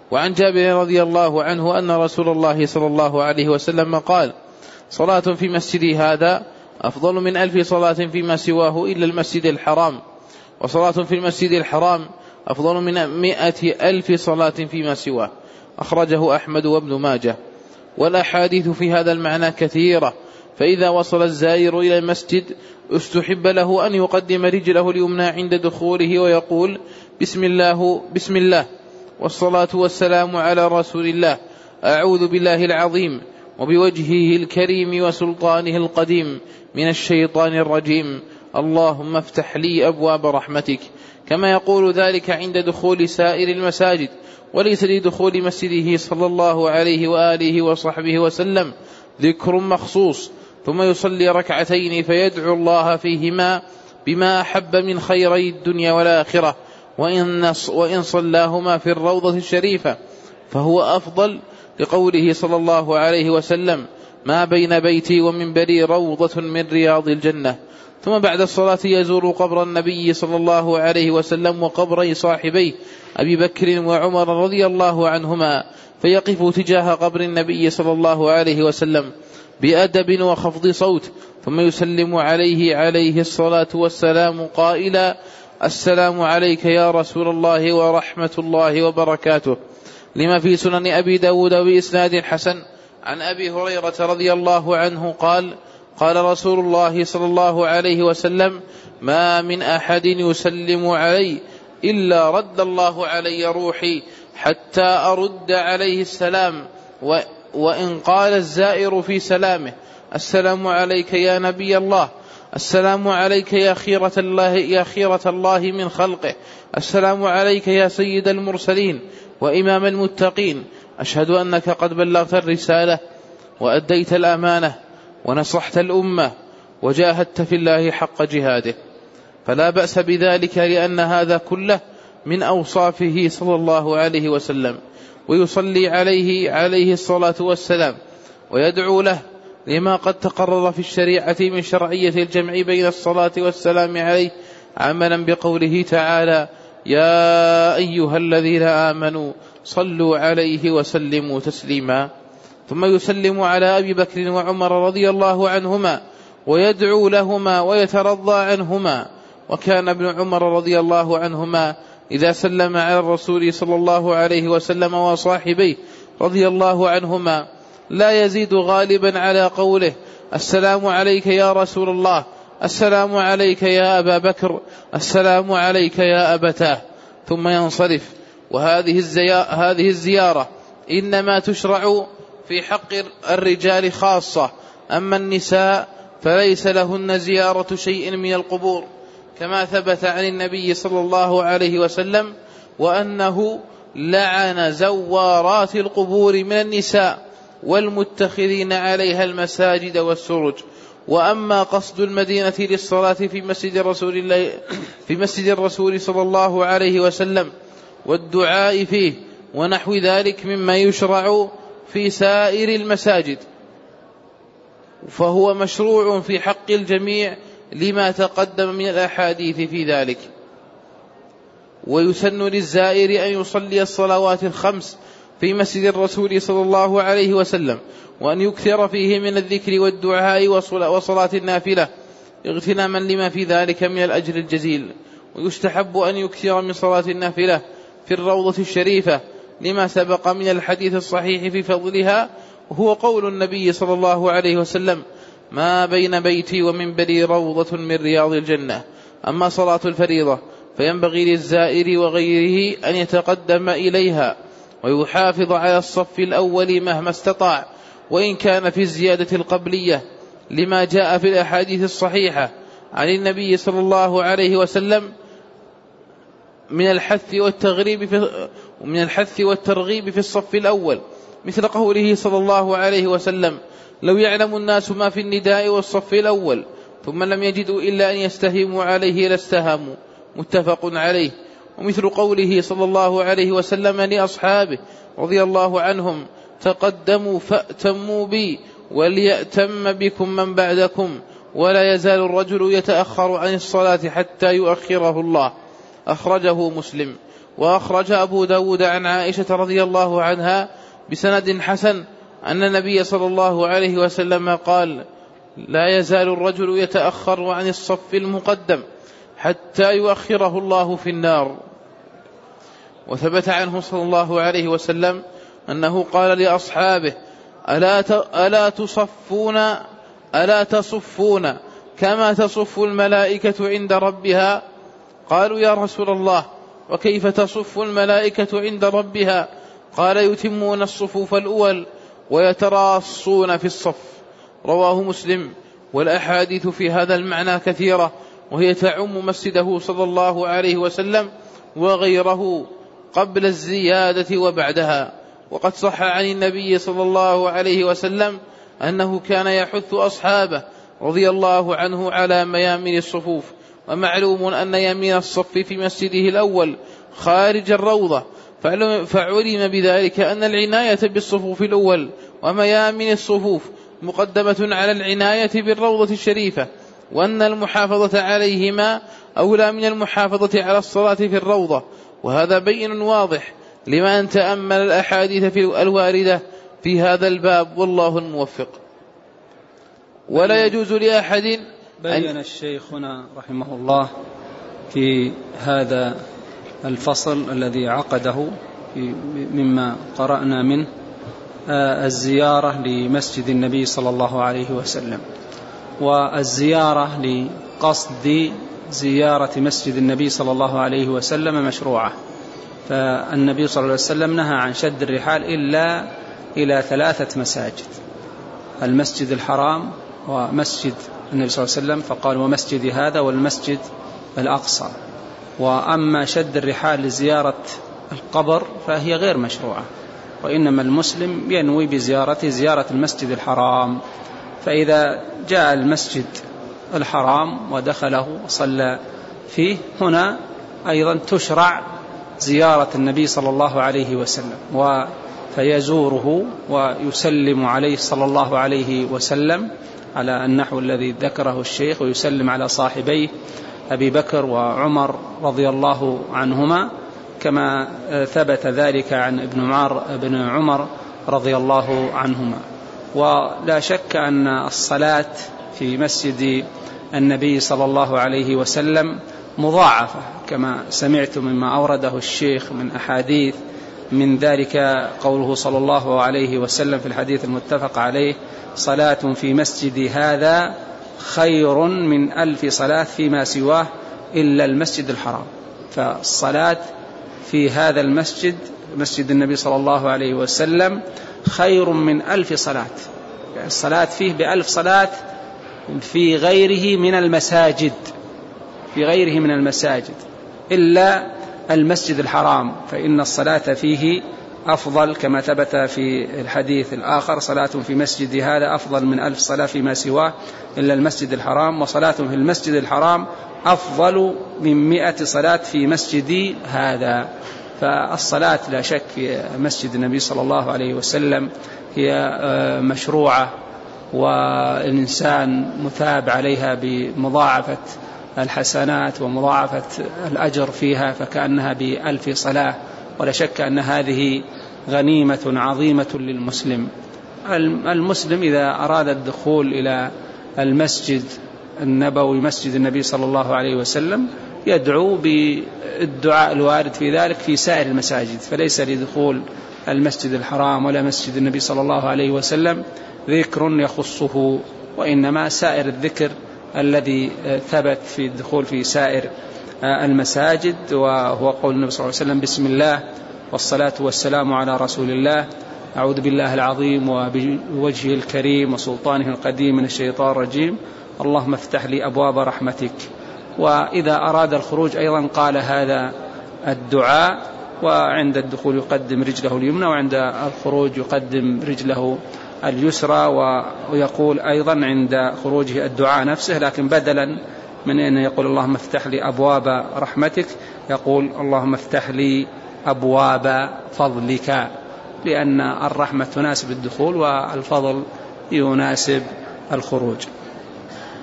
وعن جابر رضي الله عنه أن رسول الله صلى الله عليه وسلم قال: صلاة في مسجدي هذا أفضل من ألف صلاة فيما سواه إلا المسجد الحرام، وصلاة في المسجد الحرام أفضل من مئة ألف صلاة فيما سواه. أخرجه أحمد وابن ماجه. والأحاديث في هذا المعنى كثيرة، فإذا وصل الزائر إلى المسجد استحب له أن يقدم رجله اليمنى عند دخوله ويقول: بسم الله بسم الله والصلاة والسلام على رسول الله، أعوذ بالله العظيم وبوجهه الكريم وسلطانه القديم من الشيطان الرجيم، اللهم افتح لي أبواب رحمتك، كما يقول ذلك عند دخول سائر المساجد، وليس لدخول مسجده صلى الله عليه وآله وصحبه وسلم ذكر مخصوص. ثم يصلي ركعتين فيدعو الله فيهما بما أحب من خيري الدنيا والآخرة، وإن, وإن صلاهما في الروضة الشريفة فهو أفضل، لقوله صلى الله عليه وسلم: ما بين بيتي ومنبري روضة من رياض الجنة. ثم بعد الصلاة يزور قبر النبي صلى الله عليه وسلم وقبري صاحبيه أبي بكر وعمر رضي الله عنهما، فيقف تجاه قبر النبي صلى الله عليه وسلم بأدب وخفض صوت، ثم يسلم عليه عليه الصلاة والسلام قائلا: السلام عليك يا رسول الله ورحمة الله وبركاته، لما في سنن أبي داود بإسناد حسن عن أبي هريرة رضي الله عنه قال: قال رسول الله صلى الله عليه وسلم: ما من أحد يسلم علي إلا رد الله علي روحي حتى أرد عليه السلام. وإن قال الزائر في سلامه: السلام عليك يا نبي الله، السلام عليك يا خيرة الله, يا خيرة الله من خلقه، السلام عليك يا سيد المرسلين وإمام المتقين، أشهد أنك قد بلغت الرسالة وأديت الأمانة ونصحت الأمة وجاهدت في الله حق جهاده، فلا بأس بذلك، لأن هذا كله من أوصافه صلى الله عليه وسلم. ويصلي عليه عليه الصلاة والسلام ويدعو له، لما قد تقرر في الشريعة من شرعية الجمع بين الصلاة والسلام عليه، عملا بقوله تعالى: يا أيها الذين آمنوا صلوا عليه وسلموا تسليما. ثم يسلم على أبي بكر وعمر رضي الله عنهما ويدعو لهما ويترضى عنهما. وكان ابن عمر رضي الله عنهما إذا سلم على الرسول صلى الله عليه وسلم وصاحبيه رضي الله عنهما لا يزيد غالبا على قوله: السلام عليك يا رسول الله، السلام عليك يا أبا بكر، السلام عليك يا أبتاه، ثم ينصرف. وهذه هذه الزيارة إنما تشرع في حق الرجال خاصة، أما النساء فليس لهن زيارة شيء من القبور، كما ثبت عن النبي صلى الله عليه وسلم وأنه لعن زوارات القبور من النساء والمتخذين عليها المساجد والسرج. وأما قصد المدينة للصلاة في مسجد الرسول الله في مسجد الرسول صلى الله عليه وسلم والدعاء فيه ونحو ذلك مما يشرع في سائر المساجد، فهو مشروع في حق الجميع لما تقدم من الأحاديث في ذلك. ويسن للزائر أن يصلي الصلوات الخمس في مسجد الرسول صلى الله عليه وسلم، وأن يكثر فيه من الذكر والدعاء وصلاة النافلة اغتناما لما في ذلك من الأجر الجزيل. ويستحب أن يكثر من صلاة النافلة في الروضة الشريفة لما سبق من الحديث الصحيح في فضلها، وهو قول النبي صلى الله عليه وسلم: ما بين بيتي ومنبري روضة من رياض الجنة. أما صلاة الفريضة فينبغي للزائر وغيره أن يتقدم إليها ويحافظ على الصف الأول مهما استطاع، وإن كان في الزيادة القبلية، لما جاء في الأحاديث الصحيحة عن النبي صلى الله عليه وسلم من الحث والترغيب في من الحث والترغيب في الصف الأول، مثل قوله صلى الله عليه وسلم: لو يعلم الناس ما في النداء والصف الأول ثم لم يجدوا إلا أن يستهموا عليه لاستهموا، متفق عليه. ومثل قوله صلى الله عليه وسلم لأصحابه رضي الله عنهم: تقدموا فأتموا بي وليأتم بكم من بعدكم، ولا يزال الرجل يتأخر عن الصلاة حتى يؤخره الله. أخرجه مسلم. وأخرج أبو داود عن عائشة رضي الله عنها بسند حسن أن النبي صلى الله عليه وسلم قال: لا يزال الرجل يتأخر عن الصف المقدم حتى يؤخره الله في النار. وثبت عنه صلى الله عليه وسلم أنه قال لأصحابه: ألا ألا تصفون ألا تصفون كما تصف الملائكة عند ربها؟ قالوا: يا رسول الله، وكيف تصف الملائكة عند ربها؟ قال: يتمون الصفوف الأول ويتراصون في الصف. رواه مسلم. والأحاديث في هذا المعنى كثيرة، وهي تعم مسجده صلى الله عليه وسلم وغيره قبل الزيادة وبعدها. وقد صح عن النبي صلى الله عليه وسلم أنه كان يحث أصحابه رضي الله عنه على ميامن الصفوف. ومعلوم أن يمين الصف في مسجده الأول خارج الروضة، فعلم بذلك أن العناية بالصفوف الأول وميامن الصفوف مقدمة على العناية بالروضة الشريفة، وأن المحافظة عليهما أولى من المحافظة على الصلاة في الروضة. وهذا بين واضح لمن تأمل الأحاديث في الواردة في هذا الباب، والله الموفق. ولا يجوز لأحد. بين الشيخ هنا رحمه الله في هذا الفصل الذي عقده مما قرأنا منه الزيارة لمسجد النبي صلى الله عليه وسلم، والزيارة لقصد زيارة مسجد النبي صلى الله عليه وسلم مشروعة. فالنبي صلى الله عليه وسلم نهى عن شد الرحال إلا إلى ثلاثة مساجد: المسجد الحرام ومسجد النبي صلى الله عليه وسلم، فقال: ومسجد هذا والمسجد الأقصى. وأما شد الرحال لزيارة القبر فهي غير مشروعة، وإنما المسلم ينوي بزيارته زيارة المسجد الحرام. فإذا جاء المسجد الحرام ودخله وصلى فيه، هنا أيضا تشرع زيارة النبي صلى الله عليه وسلم، فيزوره ويسلم عليه صلى الله عليه وسلم على النحو الذي ذكره الشيخ، ويسلم على صاحبيه أبي بكر وعمر رضي الله عنهما، كما ثبت ذلك عن ابن عمر, ابن عمر رضي الله عنهما. ولا شك أن الصلاة في مسجد النبي صلى الله عليه وسلم مضاعفة، كما سمعت مما أورده الشيخ من أحاديث، من ذلك قوله صلى الله عليه وسلم في الحديث المتفق عليه: صلاة في مسجد هذا خير من ألف صلاة فيما سواه إلا المسجد الحرام. فالصلاة في هذا المسجد، مسجد النبي صلى الله عليه وسلم، خير من ألف صلاة. الصلاة فيه بألف صلاة في غيره من المساجد في غيره من المساجد إلا المسجد الحرام، فإن الصلاة فيه أفضل، كما ثبت في الحديث الآخر: صلاة في مسجد هذا أفضل من ألف صلاة فيما سواه إلا المسجد الحرام، وصلاة في المسجد الحرام أفضل من مئة صلاة في مسجدي هذا. فالصلاة لا شك في مسجد النبي صلى الله عليه وسلم هي مشروعة، والإنسان مثاب عليها بمضاعفة الحسنات ومضاعفة الأجر فيها، فكأنها بألف صلاة. ولا شك أن هذه غنيمة عظيمة للمسلم. المسلم إذا أراد الدخول إلى المسجد النبوي مسجد النبي صلى الله عليه وسلم يدعو بالدعاء الوارد في ذلك في سائر المساجد، فليس لدخول المسجد الحرام ولا مسجد النبي صلى الله عليه وسلم ذكر يخصه، وإنما سائر الذكر الذي ثبت في الدخول في سائر المساجد، وهو قول النبي صلى الله عليه وسلم: بسم الله والصلاة والسلام على رسول الله، أعوذ بالله العظيم وبوجهه الكريم وسلطانه القديم من الشيطان الرجيم، اللهم افتح لي أبواب رحمتك. وإذا أراد الخروج أيضا قال هذا الدعاء، وعند الدخول يقدم رجله اليمنى، وعند الخروج يقدم رجله اليسرى، ويقول أيضا عند خروجه الدعاء نفسه، لكن بدلا من أن يقول اللهم افتح لي أبواب رحمتك يقول اللهم افتح لي أبواب فضلك، لأن الرحمة تناسب الدخول والفضل يناسب الخروج.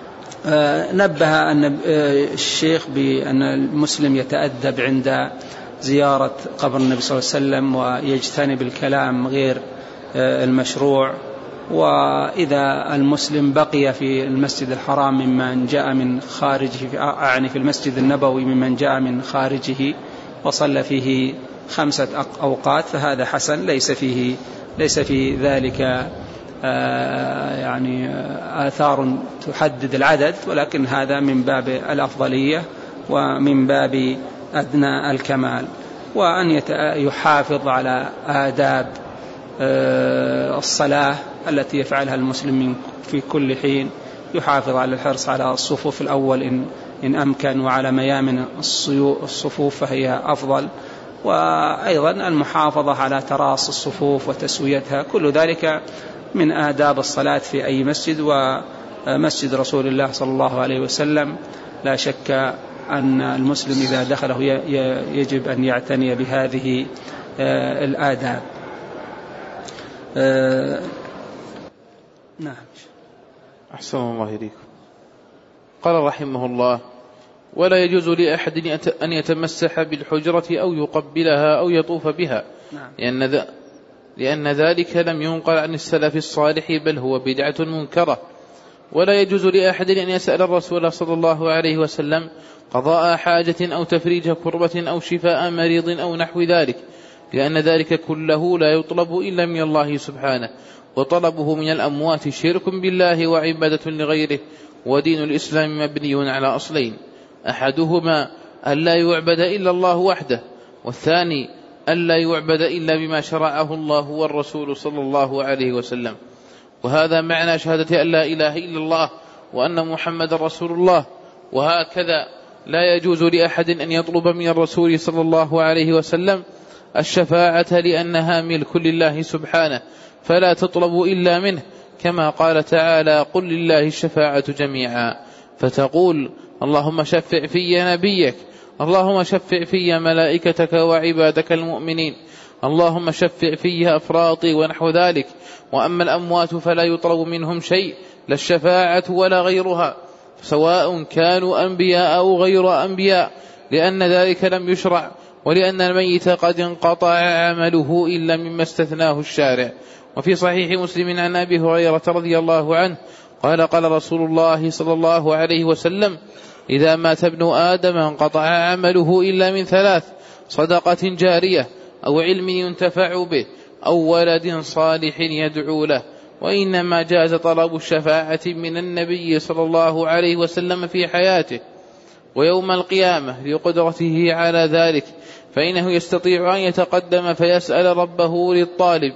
نبه أن الشيخ بأن المسلم يتأدب عند زيارة قبر النبي صلى الله عليه وسلم ويجتنب الكلام غير المشروع. وإذا المسلم بقي في المسجد الحرام ممن جاء من خارجه، يعني في المسجد النبوي ممن جاء من خارجه وصلى فيه خمسة أوقات فهذا حسن، ليس فيه ليس في ذلك يعني آثار تحدد العدد، ولكن هذا من باب الأفضلية ومن باب أدنى الكمال. وأن يحافظ على آداب الصلاة التي يفعلها المسلم في كل حين، يحافظ على الحرص على الصفوف الأول إن, إن أمكن، وعلى ميامن الصفوف فهي أفضل، وأيضا المحافظة على تراص الصفوف وتسويتها، كل ذلك من آداب الصلاة في أي مسجد. ومسجد رسول الله صلى الله عليه وسلم لا شك أن المسلم إذا دخله يجب أن يعتني بهذه الآداب. نعم. أحسن الله إليكم. قال رحمه الله: ولا يجوز لأحد أن يتمسح بالحجرة أو يقبلها أو يطوف بها، لأن, ذا لأن ذلك لم ينقل عن السلف الصالح، بل هو بدعة منكرة. ولا يجوز لأحد أن يسأل الرسول صلى الله عليه وسلم قضاء حاجة أو تفريج كربة أو شفاء مريض أو نحو ذلك، لأن ذلك كله لا يطلب إلا من الله سبحانه، وطلبه من الأموات شرك بالله وعبادة لغيره. ودين الإسلام مبني على أصلين: أحدهما أن لا يعبد إلا الله وحده، والثاني أن لا يعبد إلا بما شرعه الله والرسول صلى الله عليه وسلم. وهذا معنى شهادة أن لا إله إلا الله وأن محمد رسول الله. وهكذا لا يجوز لأحد أن يطلب من الرسول صلى الله عليه وسلم الشفاعة، لأنها ملك لله سبحانه، فلا تطلب إلا منه، كما قال تعالى: قل لله الشفاعة جميعا، فتقول: اللهم شفع في نبيك، اللهم شفع في ملائكتك وعبادك المؤمنين، اللهم شفع في أفراطي ونحو ذلك. وأما الأموات فلا يطلب منهم شيء، لا الشفاعة ولا غيرها، سواء كانوا أنبياء أو غير أنبياء، لأن ذلك لم يشرع، ولأن الميت قد انقطع عمله إلا مما استثناه الشارع. وفي صحيح مسلم عن أبي هريرة رضي الله عنه قال: قال رسول الله صلى الله عليه وسلم: إذا مات ابن آدم انقطع عمله إلا من ثلاث: صدقة جارية، أو علم ينتفع به، أو ولد صالح يدعو له. وإنما جاز طلب الشفاعة من النبي صلى الله عليه وسلم في حياته، ويوم القيامة لقدرته على ذلك، فإنه يستطيع أن يتقدم فيسأل ربه للطالب.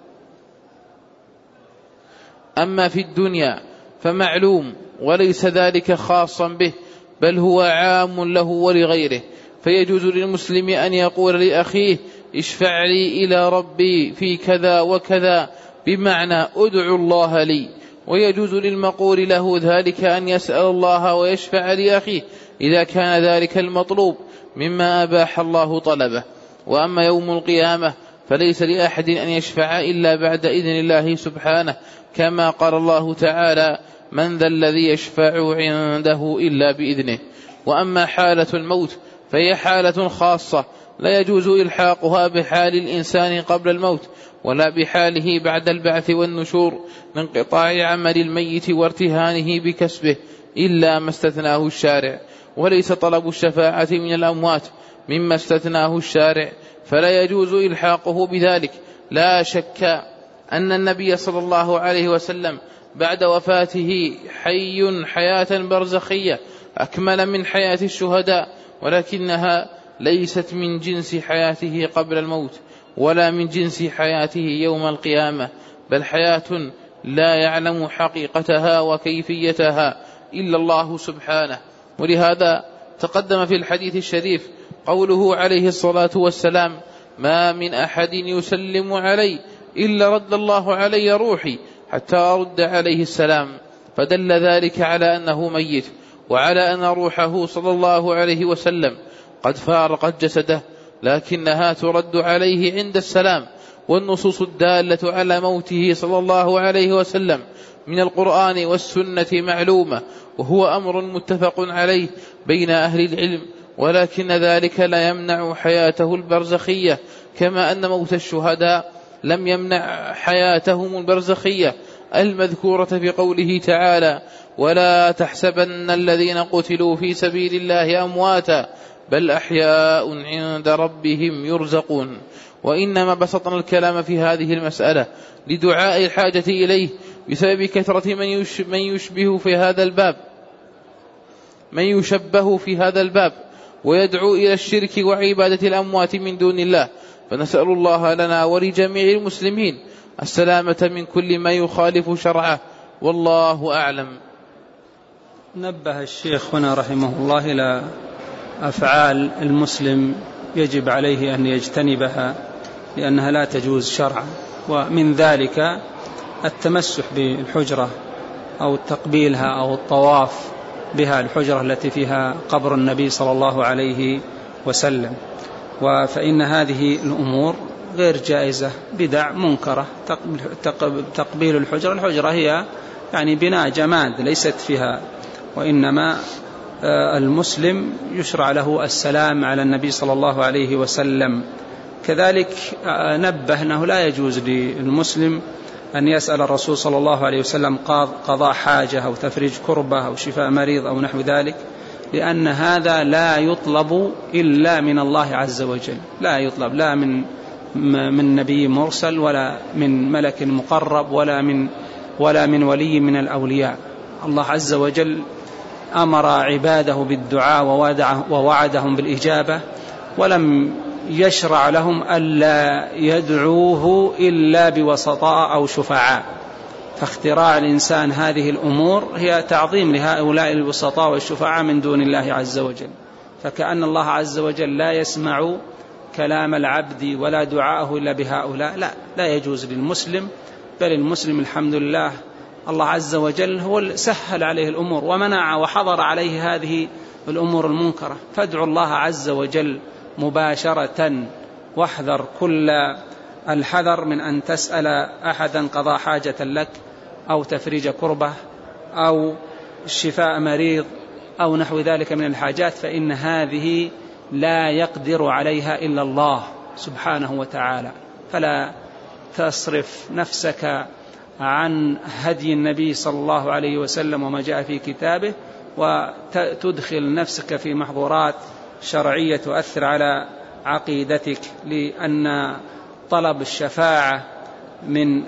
أما في الدنيا فمعلوم، وليس ذلك خاصا به، بل هو عام له ولغيره. فيجوز للمسلم أن يقول لأخيه: اشفع لي إلى ربي في كذا وكذا، بمعنى أدعو الله لي. ويجوز للمقول له ذلك أن يسأل الله ويشفع لأخيه إذا كان ذلك المطلوب مما أباح الله طلبه. وأما يوم القيامة فليس لأحد أن يشفع إلا بعد إذن الله سبحانه، كما قال الله تعالى: من ذا الذي يشفع عنده إلا بإذنه. وأما حالة الموت فهي حالة خاصة، لا يجوز إلحاقها بحال الإنسان قبل الموت، ولا بحاله بعد البعث والنشور، لانقطاع عمل الميت وارتهانه بكسبه، إلا ما استثناه الشارع. وليس طلب الشفاعة من الأموات مما استثناه الشارع، فلا يجوز إلحاقه بذلك. لا شك أن النبي صلى الله عليه وسلم بعد وفاته حي حياة برزخية أكمل من حياة الشهداء، ولكنها ليست من جنس حياته قبل الموت، ولا من جنس حياته يوم القيامة، بل حياة لا يعلم حقيقتها وكيفيتها إلا الله سبحانه. ولهذا تقدم في الحديث الشريف قوله عليه الصلاة والسلام: ما من أحد يسلم علي إلا رد الله علي روحي حتى أرد عليه السلام. فدل ذلك على أنه ميت، وعلى أن روحه صلى الله عليه وسلم قد فارقت جسده، لكنها ترد عليه عند السلام. والنصوص الدالة على موته صلى الله عليه وسلم من القرآن والسنة معلومة، وهو أمر متفق عليه بين أهل العلم. ولكن ذلك لا يمنع حياته البرزخية، كما أن موت الشهداء لم يمنع حياتهم البرزخية المذكورة في قوله تعالى: ولا تحسبن الذين قتلوا في سبيل الله أمواتا بل أحياء عند ربهم يرزقون. وإنما بسطنا الكلام في هذه المسألة لدعاء الحاجة إليه بسبب كثرة من يشبه في هذا الباب من يشبه في هذا الباب ويدعو إلى الشرك وعبادة الأموات من دون الله. فنسأل الله لنا ولجميع المسلمين السلامة من كل ما يخالف شرعه، والله أعلم. نبه الشيخ هنا رحمه الله إلى أفعال المسلم يجب عليه أن يجتنبها لأنها لا تجوز شرعا، ومن ذلك التمسح بالحجرة أو تقبيلها أو الطواف بها، الحجرة التي فيها قبر النبي صلى الله عليه وسلم. فإن هذه الأمور غير جائزة، بدع منكرة. تقبيل الحجرة، الحجرة هي يعني بناء جماد ليست فيها، وإنما المسلم يشرع له السلام على النبي صلى الله عليه وسلم. كذلك نبه أنه لا يجوز للمسلم أن يسأل الرسول صلى الله عليه وسلم قضاء حاجة أو تفريج كربة أو شفاء مريض أو نحو ذلك، لأن هذا لا يطلب إلا من الله عز وجل، لا يطلب لا من من نبي مرسل ولا من ملك مقرب ولا من ولا من ولي من الأولياء. الله عز وجل أمر عباده بالدعاء ووعدهم بالإجابة، ولم يشرع لهم ألا يدعوه إلا بوسطاء أو شفعاء. فاختراع الإنسان هذه الأمور هي تعظيم لهؤلاء الوسطاء والشفعاء من دون الله عز وجل، فكأن الله عز وجل لا يسمع كلام العبد ولا دعاءه إلا بهؤلاء. لا لا يجوز للمسلم، بل المسلم الحمد لله الله عز وجل هو سهل عليه الأمور ومنع وحضر عليه هذه الأمور المنكرة. فادعوا الله عز وجل مباشرة، واحذر كل الحذر من أن تسأل أحدا قضاء حاجة لك أو تفريج كربة أو شفاء مريض أو نحو ذلك من الحاجات، فإن هذه لا يقدر عليها إلا الله سبحانه وتعالى. فلا تصرف نفسك عن هدي النبي صلى الله عليه وسلم وما جاء في كتابه، وتدخل نفسك في محظورات شرعية تؤثر على عقيدتك، لأن طلب الشفاعة من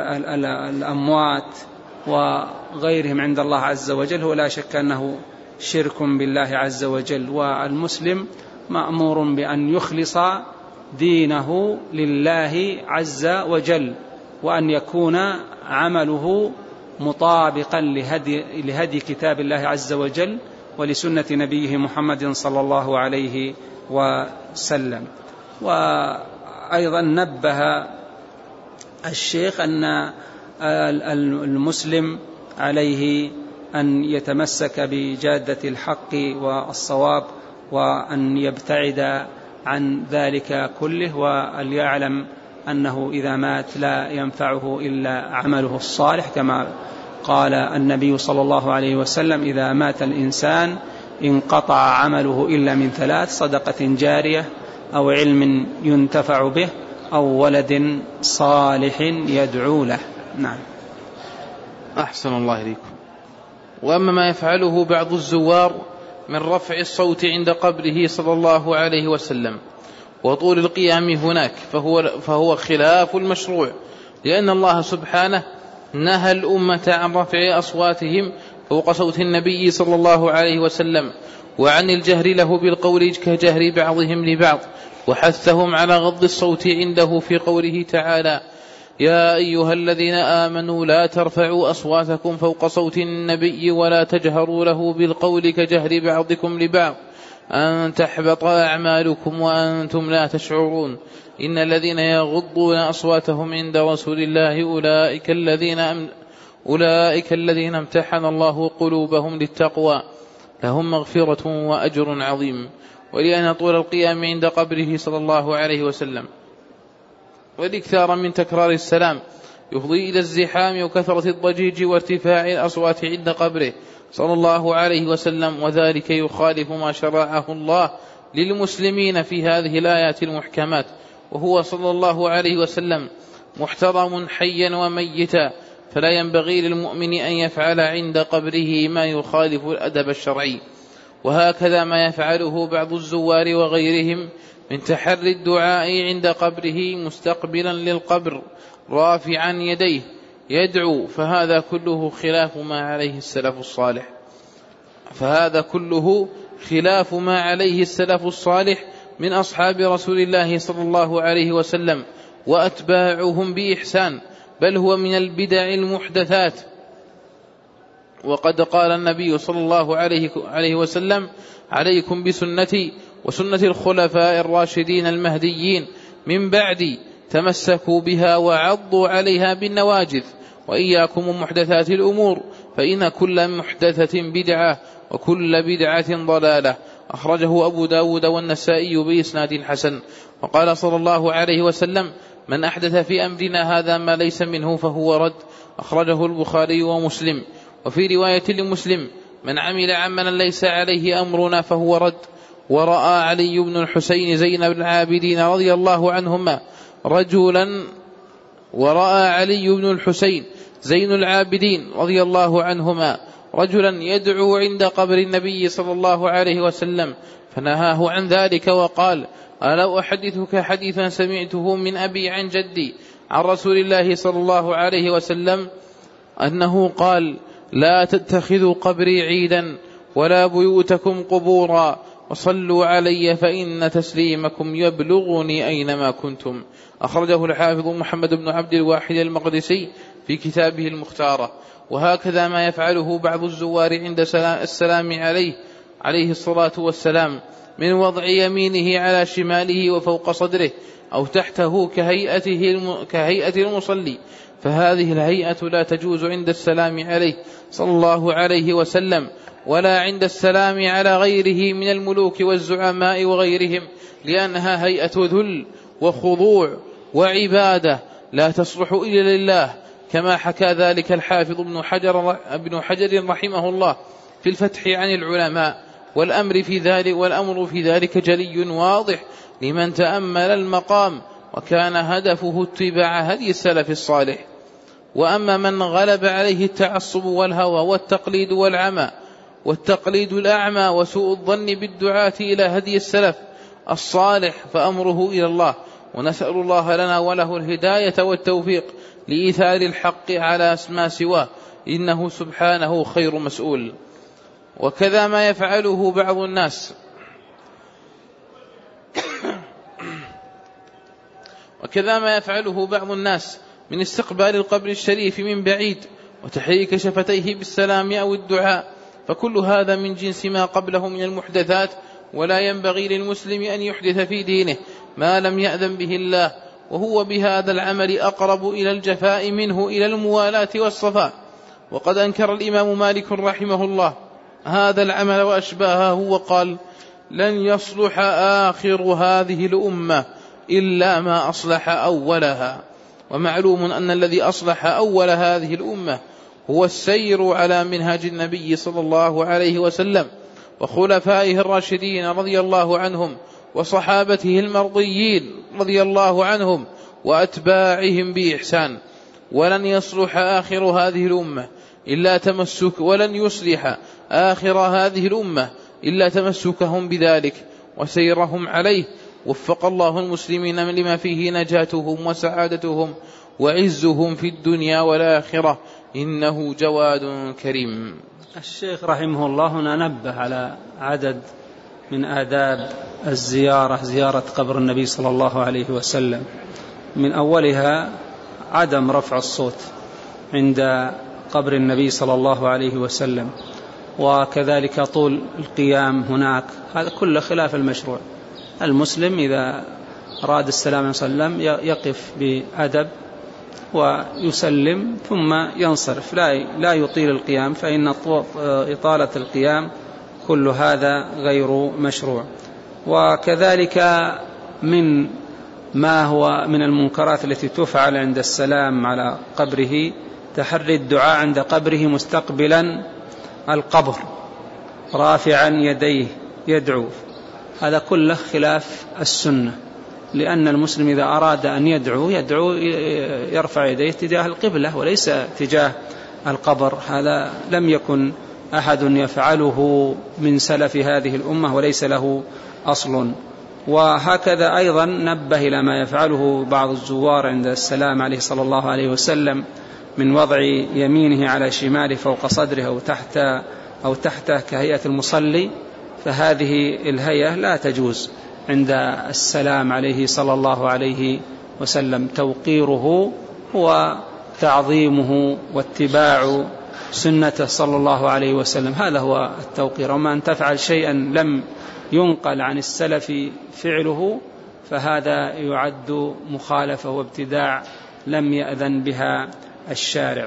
الأموات وغيرهم عند الله عز وجل هو لا شك أنه شرك بالله عز وجل. والمسلم مأمور بأن يخلص دينه لله عز وجل، وأن يكون عمله مطابقا لهدي, لهدي كتاب الله عز وجل ولسنة نبيه محمد صلى الله عليه وسلم. وأيضا نبه الشيخ أن المسلم عليه أن يتمسك بجادة الحق والصواب، وأن يبتعد عن ذلك كله، وأن يعلم أنه إذا مات لا ينفعه إلا عمله الصالح، كما قال النبي صلى الله عليه وسلم: إذا مات الإنسان انقطع عمله إلا من ثلاث: صدقة جارية أو علم ينتفع به أو ولد صالح يدعو له. نعم. أحسن الله إليكم. وأما ما يفعله بعض الزوار من رفع الصوت عند قبره صلى الله عليه وسلم وطول القيام هناك فهو, فهو خلاف المشروع، لأن الله سبحانه نهى الأمة عن رفع أصواتهم فوق صوت النبي صلى الله عليه وسلم، وعن الجهر له بالقول كجهر بعضهم لبعض، وحثهم على غض الصوت عنده في قوله تعالى: يا أيها الذين آمنوا لا ترفعوا أصواتكم فوق صوت النبي ولا تجهروا له بالقول كجهر بعضكم لبعض أن تحبط أعمالكم وأنتم لا تشعرون. إن الذين يغضون أصواتهم عند رسول الله أولئك الذين أم أولئك الذين امتحن الله قلوبهم للتقوى لهم مغفرة وأجر عظيم. ولأن طول القيام عند قبره صلى الله عليه وسلم والإكثار من تكرار السلام يفضي إلى الزحام وكثرة الضجيج وارتفاع الأصوات عند قبره، صلى الله عليه وسلم، وذلك يخالف ما شرعه الله للمسلمين في هذه الآيات المحكمات، وهو صلى الله عليه وسلم محترم حيا وميتا، فلا ينبغي للمؤمن أن يفعل عند قبره ما يخالف الأدب الشرعي. وهكذا ما يفعله بعض الزوار وغيرهم من تحري الدعاء عند قبره مستقبلا للقبر رافعا يديه يدعو، فهذا كله خلاف ما عليه السلف الصالح فهذا كله خلاف ما عليه السلف الصالح من أصحاب رسول الله صلى الله عليه وسلم وأتباعهم بإحسان، بل هو من البدع المحدثات. وقد قال النبي صلى الله عليه وسلم: عليكم بسنتي وسنة الخلفاء الراشدين المهديين من بعدي، تمسكوا بها وعضوا عليها بالنواجذ، وإياكم محدثات الأمور، فإن كل محدثة بدعة وكل بدعة ضلالة. أخرجه أبو داود والنسائي بإسناد حسن. وقال صلى الله عليه وسلم: من أحدث في أمرنا هذا ما ليس منه فهو رد. أخرجه البخاري ومسلم. وفي رواية لمسلم: من عمل عملا ليس عليه أمرنا فهو رد. ورأى علي بن الحسين زين العابدين رضي الله عنهما رجلا ورأى علي بن الحسين زين العابدين رضي الله عنهما رجلا يدعو عند قبر النبي صلى الله عليه وسلم، فنهاه عن ذلك وقال: ألا أحدثك حديثا سمعته من أبي عن جدي عن رسول الله صلى الله عليه وسلم أنه قال: لا تتخذوا قبري عيدا ولا بيوتكم قبورا، وصلوا علي فإن تسليمكم يبلغني أينما كنتم. أخرجه الحافظ محمد بن عبد الواحد المقدسي في كتابه المختارة. وهكذا ما يفعله بعض الزوار عند السلام عليه عليه الصلاة والسلام من وضع يمينه على شماله وفوق صدره أو تحته كهيئته كهيئة المصلي، فهذه الهيئة لا تجوز عند السلام عليه صلى الله عليه وسلم، ولا عند السلام على غيره من الملوك والزعماء وغيرهم، لأنها هيئة ذل وخضوع وعبادة لا تصلح إلا لله، كما حكى ذلك الحافظ ابن حجر, ابن حجر رحمه الله في الفتح عن العلماء. والأمر في ذلك والأمر في ذلك جلي واضح لمن تأمل المقام وكان هدفه اتباع هدي السلف الصالح. وأما من غلب عليه التعصب والهوى والتقليد والعمى والتقليد الأعمى وسوء الظن بالدعاة إلى هدي السلف الصالح فأمره إلى الله، ونسأل الله لنا وله الهداية والتوفيق لإيثار الحق على ما سواه، إنه سبحانه خير مسؤول. وكذا ما يفعله بعض الناس وكذا ما يفعله بعض الناس من استقبال القبر الشريف من بعيد وتحريك شفتيه بالسلام أو الدعاء، فكل هذا من جنس ما قبله من المحدثات، ولا ينبغي للمسلم أن يحدث في دينه ما لم يأذن به الله، وهو بهذا العمل أقرب إلى الجفاء منه إلى الموالاة والصفاء. وقد أنكر الإمام مالك رحمه الله هذا العمل وأشباهه وقال: لن يصلح آخر هذه الأمة إلا ما أصلح أولها. ومعلوم أن الذي أصلح أول هذه الأمة هو السير على منهج النبي صلى الله عليه وسلم وخلفائه الراشدين رضي الله عنهم وصحابته المرضيين رضي الله عنهم وأتباعهم بإحسان. ولن يصلح آخر هذه الأمة إلا تمسك ولن يصلح آخر هذه الأمة إلا تمسكهم بذلك وسيرهم عليه. وفق الله المسلمين لما فيه نجاتهم وسعادتهم وعزهم في الدنيا والآخرة، إنه جواد كريم. الشيخ رحمه الله هنا نبه على عدد من آداب الزيارة، زيارة قبر النبي صلى الله عليه وسلم، من أولها عدم رفع الصوت عند قبر النبي صلى الله عليه وسلم، وكذلك طول القيام هناك، هذا كله خلاف المشروع. المسلم إذا أراد السلام عليه وسلم يقف بأدب ويسلم ثم ينصرف، لا لا يطيل القيام، فإن إطالة القيام كل هذا غير مشروع. وكذلك من ما هو من المنكرات التي تفعل عند السلام على قبره تحري الدعاء عند قبره مستقبلا القبر رافعا يديه يدعو، هذا كله خلاف السنة، لأن المسلم إذا أراد أن يدعو يدعو يرفع يديه تجاه القبلة وليس تجاه القبر. هذا لم يكن أحد يفعله من سلف هذه الأمة وليس له أصل. وهكذا أيضا نبه إلى ما يفعله بعض الزوار عند السلام عليه صلى الله عليه وسلم من وضع يمينه على شماله فوق صدره أو تحت أو تحته كهيئة المصلي، فهذه الهيئة لا تجوز عند السلام عليه صلى الله عليه وسلم. توقيره هو تعظيمه واتباع سنته صلى الله عليه وسلم، هذا هو التوقير. وما أن تفعل شيئا لم ينقل عن السلف فعله فهذا يعد مخالفة وابتداع لم يأذن بها الشارع.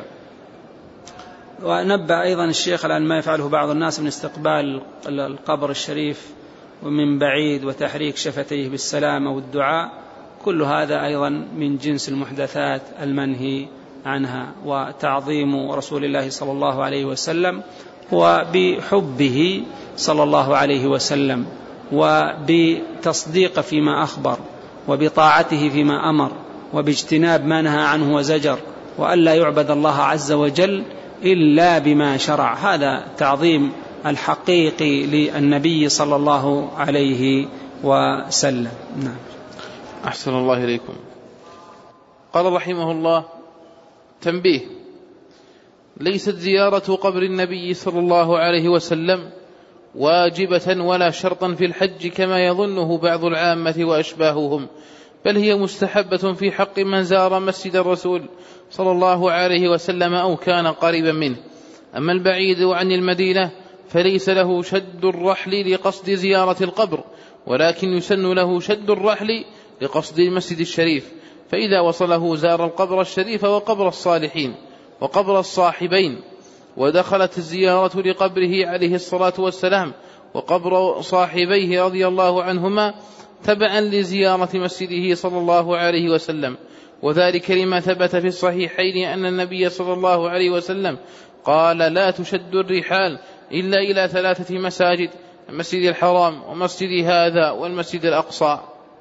ونبه أيضا الشيخ الآن ما يفعله بعض الناس من استقبال القبر الشريف ومن بعيد وتحريك شفتيه بالسلام أو الدعاء، كل هذا أيضا من جنس المحدثات المنهي عنها. وتعظيم رسول الله صلى الله عليه وسلم هو بحبه صلى الله عليه وسلم وبتصديق فيما أخبر وبطاعته فيما أمر وباجتناب ما نهى عنه وزجر، وألا يعبد الله عز وجل إلا بما شرع. هذا تعظيم الحقيقي للنبي صلى الله عليه وسلم. نعم. أحسن الله إليكم. قال رحمه الله: تنبيه: ليست زيارة قبر النبي صلى الله عليه وسلم واجبة ولا شرطا في الحج كما يظنه بعض العامة وأشباههم، بل هي مستحبة في حق من زار مسجد الرسول صلى الله عليه وسلم أو كان قريبا منه. أما البعيد عن المدينة فليس له شد الرحل لقصد زيارة القبر، ولكن يسن له شد الرحل لقصد المسجد الشريف، فإذا وصله زار القبر الشريف وقبر الصالحين وقبر الصاحبين. ودخلت الزيارة لقبره عليه الصلاة والسلام وقبر صاحبيه رضي الله عنهما تبعا لزيارة مسجده صلى الله عليه وسلم، وذلك لما ثبت في الصحيحين أن النبي صلى الله عليه وسلم قال: لا تشد الرحال إلا إلى ثلاثة مساجد: المسجد الحرام ومسجد هذا والمسجد الأقصى.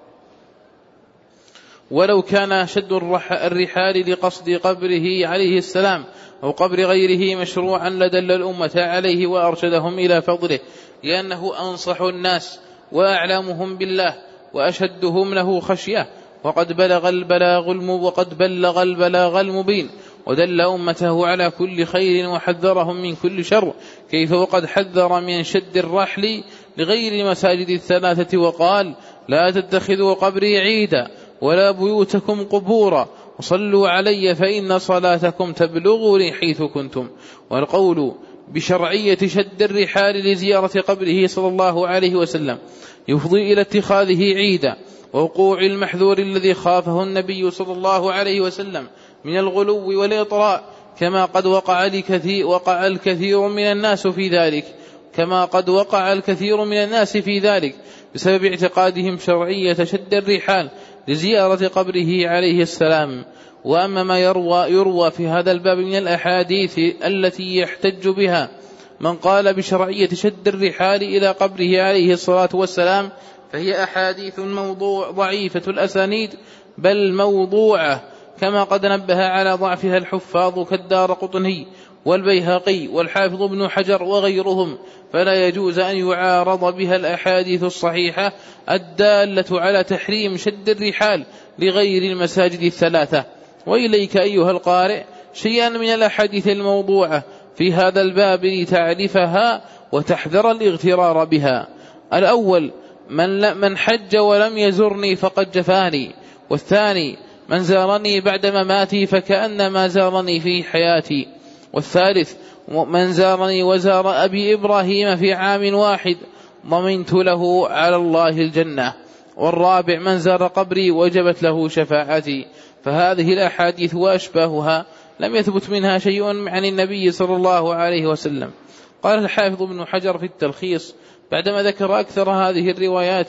ولو كان شد الرحال لقصد قبره عليه السلام أو قبر غيره مشروعا لدل الأمة عليه وأرشدهم إلى فضله، لأنه أنصح الناس وأعلمهم بالله وأشدهم له خشية، وقد بلغ البلاغ وقد بلغ البلاغ المبين، ودل أمته على كل خير وحذرهم من كل شر، كيف وقد حذر من شد الرحل لغير المساجد الثلاثة وقال: لا تتخذوا قبري عيدا ولا بيوتكم قبورا وصلوا علي فإن صلاتكم تبلغني حيث كنتم. والقول بشرعية شد الرحال لزيارة قبره صلى الله عليه وسلم يفضي إلى اتخاذه عيدا ووقوع المحذور الذي خافه النبي صلى الله عليه وسلم من الغلو والإطراء، كما قد وقع الكثير وقع الكثير من الناس في ذلك كما قد وقع الكثير من الناس في ذلك بسبب اعتقادهم شرعية شد الرحال لزيارة قبره عليه السلام. وأما ما يروى, يروى في هذا الباب من الأحاديث التي يحتج بها من قال بشرعية شد الرحال إلى قبره عليه الصلاة والسلام فهي أحاديث موضوع ضعيفة الأسانيد بل موضوعة، كما قد نبه على ضعفها الحفاظ كالدارقطني والبيهقي والحافظ ابن حجر وغيرهم، فلا يجوز أن يعارض بها الأحاديث الصحيحة الدالة على تحريم شد الرحال لغير المساجد الثلاثة. وإليك أيها القارئ شيئا من الأحاديث الموضوعة في هذا الباب لتعرفها وتحذر الاغترار بها. الأول: من, من حج ولم يزرني فقد جفاني. والثاني: من زارني بعد مماتي فكأنما زارني في حياتي. والثالث: من زارني وزار أبي إبراهيم في عام واحد ضمنت له على الله الجنة. والرابع: من زار قبري وجبت له شفاعتي. فهذه الأحاديث وأشباهها لم يثبت منها شيء عن النبي صلى الله عليه وسلم. قال الحافظ ابن حجر في التلخيص بعدما ذكر أكثر هذه الروايات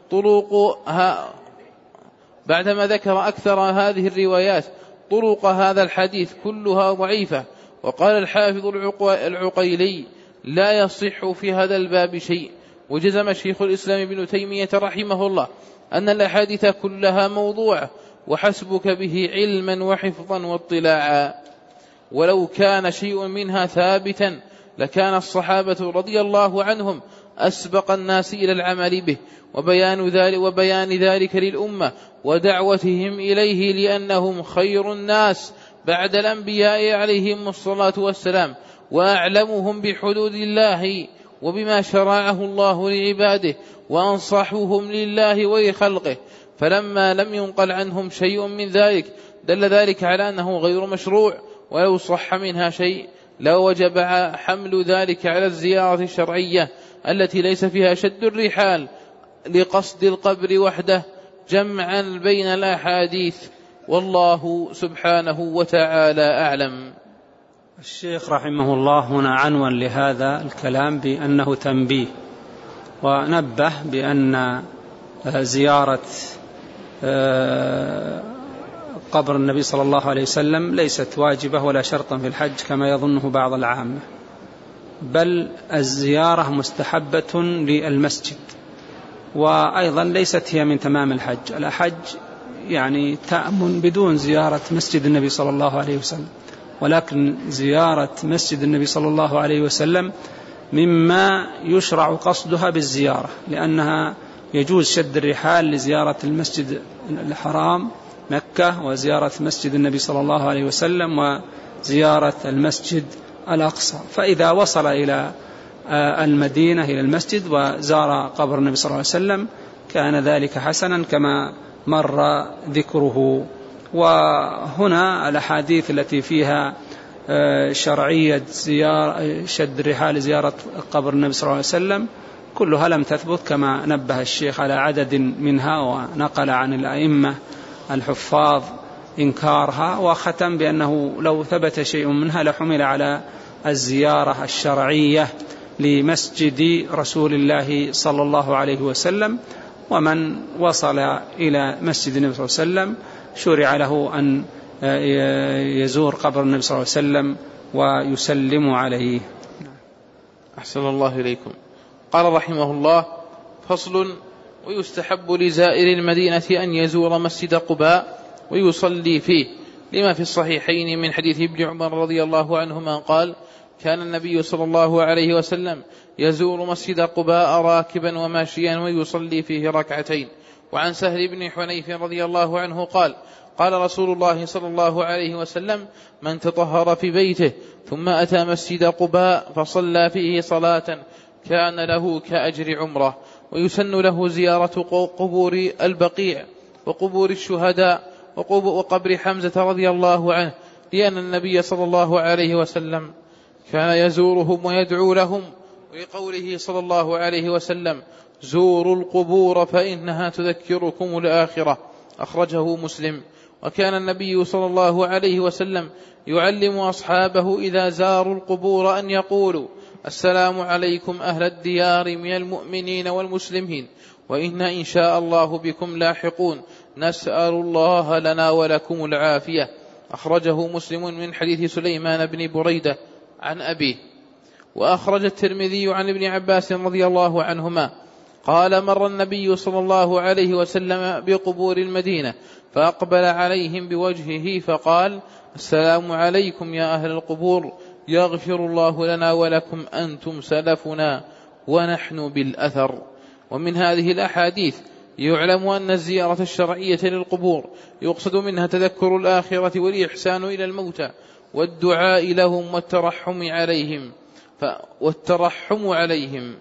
طرقها بعدما ذكر أكثر هذه الروايات طرق هذا الحديث كلها ضعيفة. وقال الحافظ العقيلي: لا يصح في هذا الباب شيء. وجزم شيخ الإسلام ابن تيمية رحمه الله أن الأحاديث كلها موضوعة، وحسبك به علما وحفظا واطلاعا. ولو كان شيء منها ثابتا لكان الصحابة رضي الله عنهم أسبق الناس إلى العمل به وبيان ذلك, وبيان ذلك للأمة ودعوتهم إليه، لأنهم خير الناس بعد الأنبياء عليهم الصلاة والسلام، وأعلمهم بحدود الله وبما شرعه الله لعباده، وأنصحهم لله ولخلقه. فلما لم ينقل عنهم شيء من ذلك دل ذلك على أنه غير مشروع، ولو صح منها شيء لو وجب حمل ذلك على الزيارة الشرعية التي ليس فيها شد الرحال لقصد القبر وحده، جمعا بين الأحاديث. والله سبحانه وتعالى أعلم. الشيخ رحمه الله هنا عنوان لهذا الكلام بأنه تنبيه، ونبه بأن زيارة قبر النبي صلى الله عليه وسلم ليست واجبة ولا شرطا في الحج كما يظنه بعض العامة، بل الزيارة مستحبة للمسجد، وأيضا ليست هي من تمام الحج. الحج يعني تأمن بدون زيارة مسجد النبي صلى الله عليه وسلم، ولكن زيارة مسجد النبي صلى الله عليه وسلم مما يشرع قصدها بالزيارة، لأنها يجوز شد الرحال لزيارة المسجد الحرام مكة، وزيارة مسجد النبي صلى الله عليه وسلم، وزيارة المسجد الأقصى. فإذا وصل إلى المدينة إلى المسجد وزار قبر النبي صلى الله عليه وسلم كان ذلك حسنا كما مر ذكره. وهنا الأحاديث التي فيها شرعية زيارة شد الرحال زيارة قبر النبي صلى الله عليه وسلم كلها لم تثبت، كما نبه الشيخ على عدد منها، ونقل عن الأئمة الحفاظ إنكارها، وختم بأنه لو ثبت شيء منها لحمل على الزيارة الشرعية لمسجد رسول الله صلى الله عليه وسلم. ومن وصل إلى مسجد النبي صلى الله عليه وسلم شرع له أن يزور قبر النبي صلى الله عليه وسلم ويسلم عليه. أحسن الله إليكم. قال رحمه الله: فصل: ويستحب لزائر المدينة أن يزور مسجد قباء ويصلي فيه، لما في الصحيحين من حديث ابن عمر رضي الله عنهما قال: كان النبي صلى الله عليه وسلم يزور مسجد قباء راكبا وماشيا ويصلي فيه ركعتين. وعن سهل بن حنيف رضي الله عنه قال: قال رسول الله صلى الله عليه وسلم: من تطهر في بيته ثم أتى مسجد قباء فصلى فيه صلاة كان له كأجر عمره. ويسن له زيارة قبور البقيع وقبور الشهداء وقبر حمزة رضي الله عنه، لأن النبي صلى الله عليه وسلم كان يزورهم ويدعو لهم، ولقوله صلى الله عليه وسلم: زوروا القبور فإنها تذكركم الآخرة، أخرجه مسلم. وكان النبي صلى الله عليه وسلم يعلم أصحابه إذا زاروا القبور أن يقولوا: السلام عليكم أهل الديار من المؤمنين والمسلمين، وإنا إن شاء الله بكم لاحقون، نسأل الله لنا ولكم العافية، أخرجه مسلم من حديث سليمان بن بريدة عن أبيه. وأخرج الترمذي عن ابن عباس رضي الله عنهما قال: مر النبي صلى الله عليه وسلم بقبور المدينة فأقبل عليهم بوجهه فقال: السلام عليكم يا أهل القبور، يغفر الله لنا ولكم، أنتم سلفنا ونحن بالأثر. ومن هذه الأحاديث يعلم أن الزيارة الشرعية للقبور يقصد منها تذكر الآخرة والإحسان إلى الموتى والدعاء لهم والترحم عليهم ف... والترحم عليهم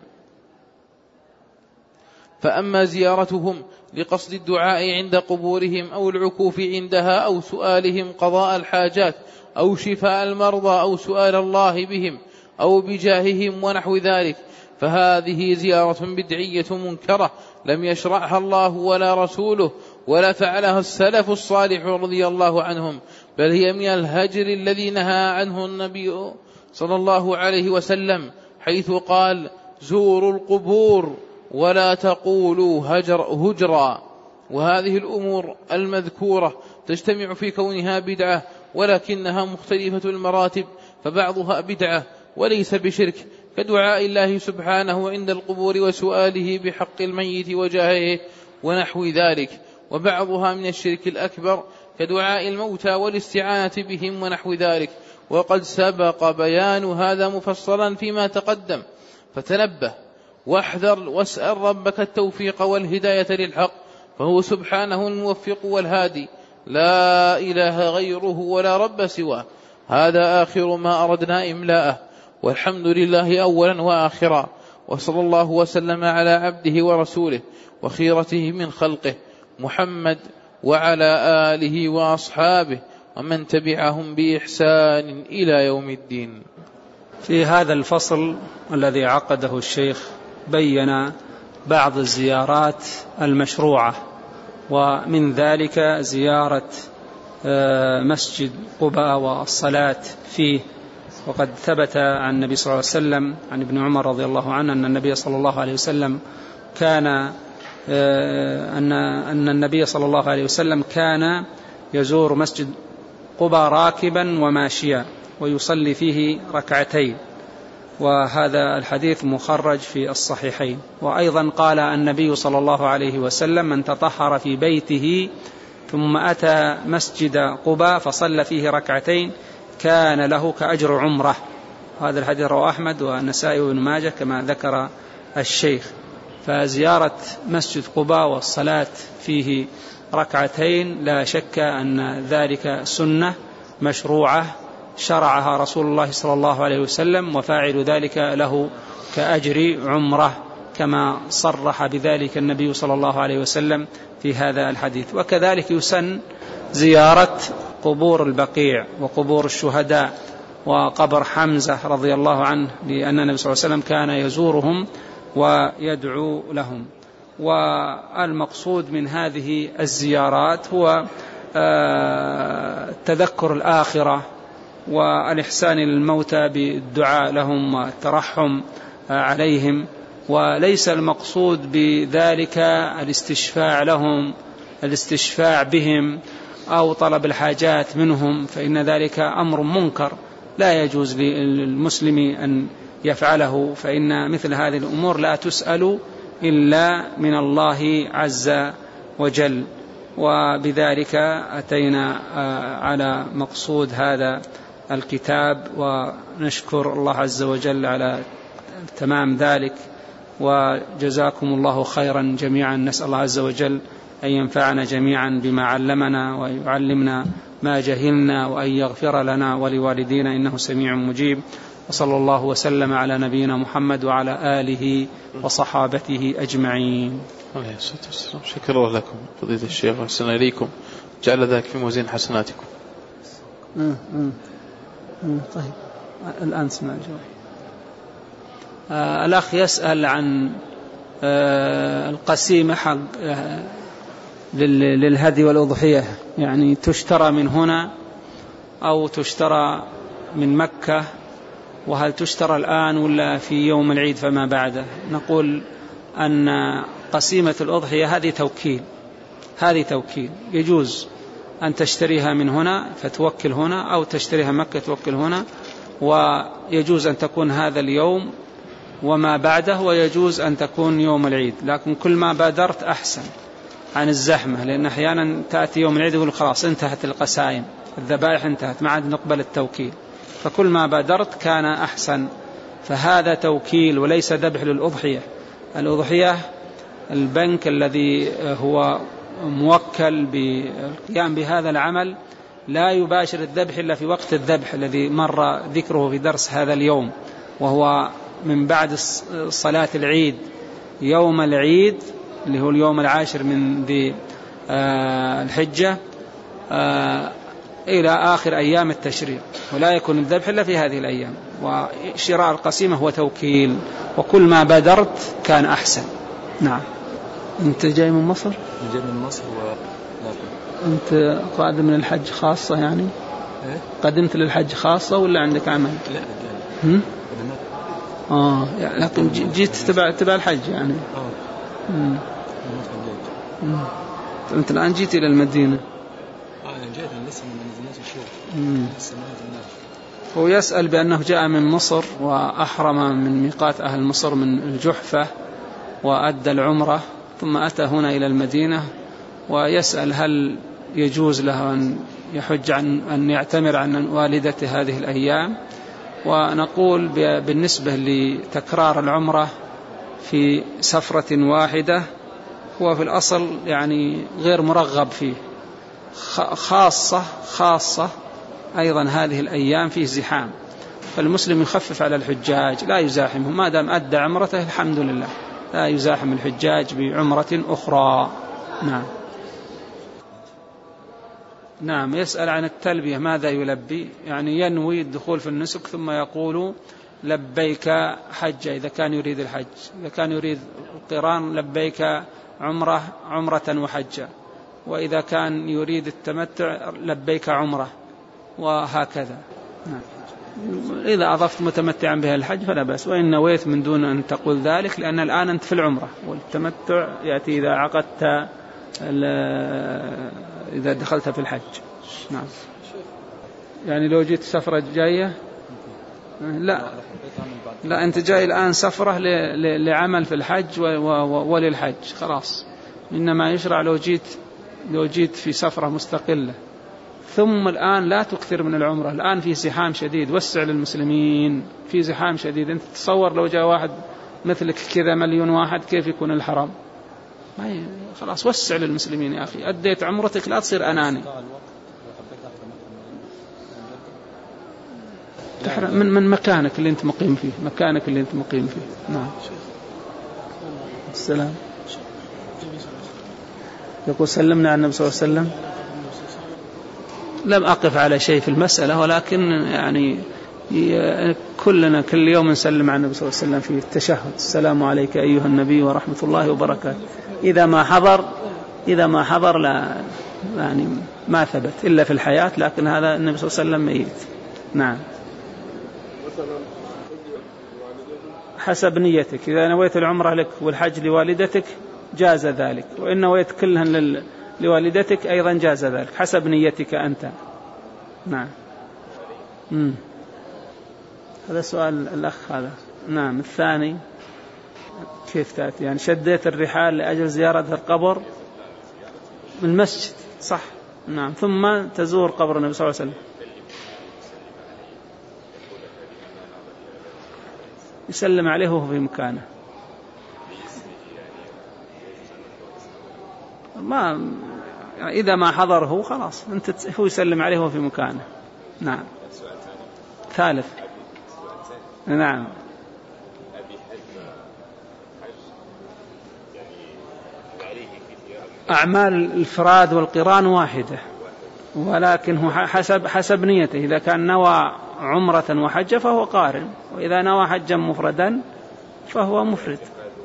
فأما زيارتهم لقصد الدعاء عند قبورهم أو العكوف عندها أو سؤالهم قضاء الحاجات أو شفاء المرضى أو سؤال الله بهم أو بجاههم ونحو ذلك، فهذه زيارة بدعية منكرة لم يشرعها الله ولا رسوله ولا فعلها السلف الصالح رضي الله عنهم، بل هي من الهجر الذي نهى عنه النبي صلى الله عليه وسلم، حيث قال: زوروا القبور ولا تقولوا هجر هجرا. وهذه الأمور المذكورة تجتمع في كونها بدعة، ولكنها مختلفة المراتب، فبعضها بدعة وليس بشرك كدعاء الله سبحانه عند القبور وسؤاله بحق الميت وجاهه ونحو ذلك. وبعضها من الشرك الأكبر كدعاء الموتى والاستعانة بهم ونحو ذلك، وقد سبق بيان هذا مفصلا فيما تقدم، فتنبه واحذر واسأل ربك التوفيق والهداية للحق، فهو سبحانه الموفق والهادي، لا إله غيره ولا رب سواه. هذا آخر ما أردنا إملاءه، والحمد لله أولا وآخرا، وصلى الله وسلم على عبده ورسوله وخيرته من خلقه محمد وعلى آله وأصحابه ومن تبعهم بإحسان إلى يوم الدين. في هذا الفصل الذي عقده الشيخ بين بعض الزيارات المشروعة، ومن ذلك زيارة مسجد قباء والصلاة فيه. وقد ثبت عن النبي صلى الله عليه وسلم عن ابن عمر رضي الله عنه أن النبي صلى الله عليه وسلم كان أن أن النبي صلى الله عليه وسلم كان يزور مسجد قباء راكبا وماشيا ويصلي فيه ركعتين، وهذا الحديث مخرج في الصحيحين. وأيضا قال النبي صلى الله عليه وسلم: من تطهر في بيته ثم أتى مسجد قباء فصلى فيه ركعتين كان له كأجر عمره. هذا الحديث رواه أحمد والنسائي وابن ماجه كما ذكر الشيخ. فزيارة مسجد قباء والصلاة فيه ركعتين لا شك أن ذلك سنة مشروعة شرعها رسول الله صلى الله عليه وسلم، وفاعل ذلك له كأجر عمره كما صرح بذلك النبي صلى الله عليه وسلم في هذا الحديث. وكذلك يسن زيارة قبور البقيع وقبور الشهداء وقبر حمزة رضي الله عنه، لأن النبي صلى الله عليه وسلم كان يزورهم ويدعو لهم. والمقصود من هذه الزيارات هو تذكر الآخرة والإحسان للموتى بالدعاء لهم والترحم عليهم، وليس المقصود بذلك الاستشفاع لهم الاستشفاع بهم أو طلب الحاجات منهم، فإن ذلك أمر منكر لا يجوز للمسلم أن يفعله، فإن مثل هذه الأمور لا تسأل إلا من الله عز وجل. وبذلك أتينا على مقصود هذا الكتاب، ونشكر الله عز وجل على تمام ذلك، وجزاكم الله خيرا جميعا. نسأل الله عز وجل أن ينفعنا جميعا بما علمنا ويعلمنا ما جهلنا، وأن يغفر لنا ولوالدينا إنه سميع مجيب. وصلى الله وسلم على نبينا محمد وعلى آله وصحابته أجمعين. عليه الصلاة والسلام. شكر الله لكم فضيلة الشيخ وحسن إليكم، جعل ذلك في موازين حسناتكم. أه أه أه طيب الآن سمع الجواب. آه الأخ يسأل عن آه القسيمة حق آه للهدي والأضحية، يعني تشترى من هنا أو تشترى من مكة، وهل تشترى الآن ولا في يوم العيد فما بعده؟ نقول أن قسيمة الأضحية هذه توكيل هذه توكيل يجوز أن تشتريها من هنا فتوكل هنا، أو تشتريها مكة توكل هنا، ويجوز أن تكون هذا اليوم وما بعده، ويجوز أن تكون يوم العيد، لكن كل ما بادرت أحسن عن الزحمة، لأن أحيانا تأتي يوم العيد يقول خلاص انتهت القسائم الذبائح انتهت ما عاد نقبل التوكيل، فكل ما بادرت كان أحسن. فهذا توكيل وليس ذبح للأضحية. الأضحية البنك الذي هو موكل بالقيام بهذا العمل لا يباشر الذبح إلا في وقت الذبح الذي مر ذكره في درس هذا اليوم، وهو من بعد صلاة العيد يوم العيد اللي هو اليوم العاشر من ذي الحجة إلى آخر أيام التشريق، ولا يكون الذبح إلا في هذه الأيام. وشراء القسيمة هو توكيل، وكل ما بادرت كان أحسن. نعم. أنت جاي من مصر؟ جاي من مصر و... أنت قادم من الحج خاصة يعني؟ إيه؟ قدمت للحج خاصة ولا عندك عمل؟ لا هم؟ آه يعني لكن جيت تبع تبع الحج يعني. آه. امم. أنت الآن جيت إلى المدينة؟ آه أنا جيت، أنا لسه ما نزلت الشغل. امم. لسه ما نزلت. هو يسأل بأنه جاء من مصر وأحرم من ميقات أهل مصر من الجحفة وأدى العمرة، ثم أتى هنا إلى المدينة، ويسأل هل يجوز له أن يحج عن أن يعتمر عن والدته هذه الأيام. ونقول بالنسبة لتكرار العمرة في سفرة واحدة هو في الأصل يعني غير مرغب فيه، خاصة خاصة أيضا هذه الأيام فيه زحام، فالمسلم يخفف على الحجاج لا يزاحمهم، ما دام أدى عمرته الحمد لله، لا يزاحم الحجاج بعمرة أخرى. نعم. نعم. يسأل عن التلبية ماذا يلبي؟ يعني ينوي الدخول في النسك ثم يقول لبيك حجة إذا كان يريد الحج، إذا كان يريد القران لبيك عمرة عمرة وحجة، وإذا كان يريد التمتع لبيك عمرة، وهكذا. نعم. إذا أضفت متمتعا بها الحج فلا بأس، وإن نويت من دون أن تقول ذلك، لأن الآن أنت في العمرة، والتمتع يأتي إذا عقدت إذا دخلت في الحج. نعم. يعني لو جيت سفرة جاية لا لا أنت جاي الآن سفرة لعمل في الحج وللحج خلاص، إنما يشرع لو جيت لو جيت في سفرة مستقلة. ثم الآن لا تكثر من العمرة، الآن في زحام شديد، وسع للمسلمين، في زحام شديد. أنت تصور لو جاء واحد مثلك كذا مليون واحد كيف يكون الحرام؟ ما خلاص وسع للمسلمين يا أخي، أديت عمرتك لا تصير أناني. من من مكانك اللي أنت مقيم فيه، مكانك اللي أنت مقيم فيه. نعم. السلام. يقول سلمنا على النبي صلى الله عليه وسلم. لم أقف على شيء في المسألة، ولكن يعني كلنا كل يوم نسلم على النبي صلى الله عليه وسلم في التشهد، السلام عليك أيها النبي ورحمة الله وبركاته. إذا ما حضر إذا ما حضر لا يعني ما ثبت إلا في الحياة، لكن هذا النبي صلى الله عليه وسلم ميت. نعم. حسب نيتك، إذا نويت العمرة لك والحج لوالدتك جاز ذلك، وإن نويت كلها لل... لوالدتك أيضا جاز ذلك، حسب نيتك أنت. نعم. مم. هذا سؤال الأخ هذا. نعم. الثاني كيف تأتي؟ يعني شديت الرحال لأجل زيارة القبر من المسجد، صح؟ نعم. ثم تزور قبر النبي صلى الله عليه وسلم، يسلم عليه وهو في مكانه، ما إذا ما حضره خلاص أنت هو يسلم عليه وهو في مكانه. نعم. ثالث. نعم. أعمال الإفراد والقران واحدة، ولكن هو حسب حسب نيته، إذا كان نوى عمرة وحجة فهو قارن، وإذا نوى حجا مفردا فهو مفرد،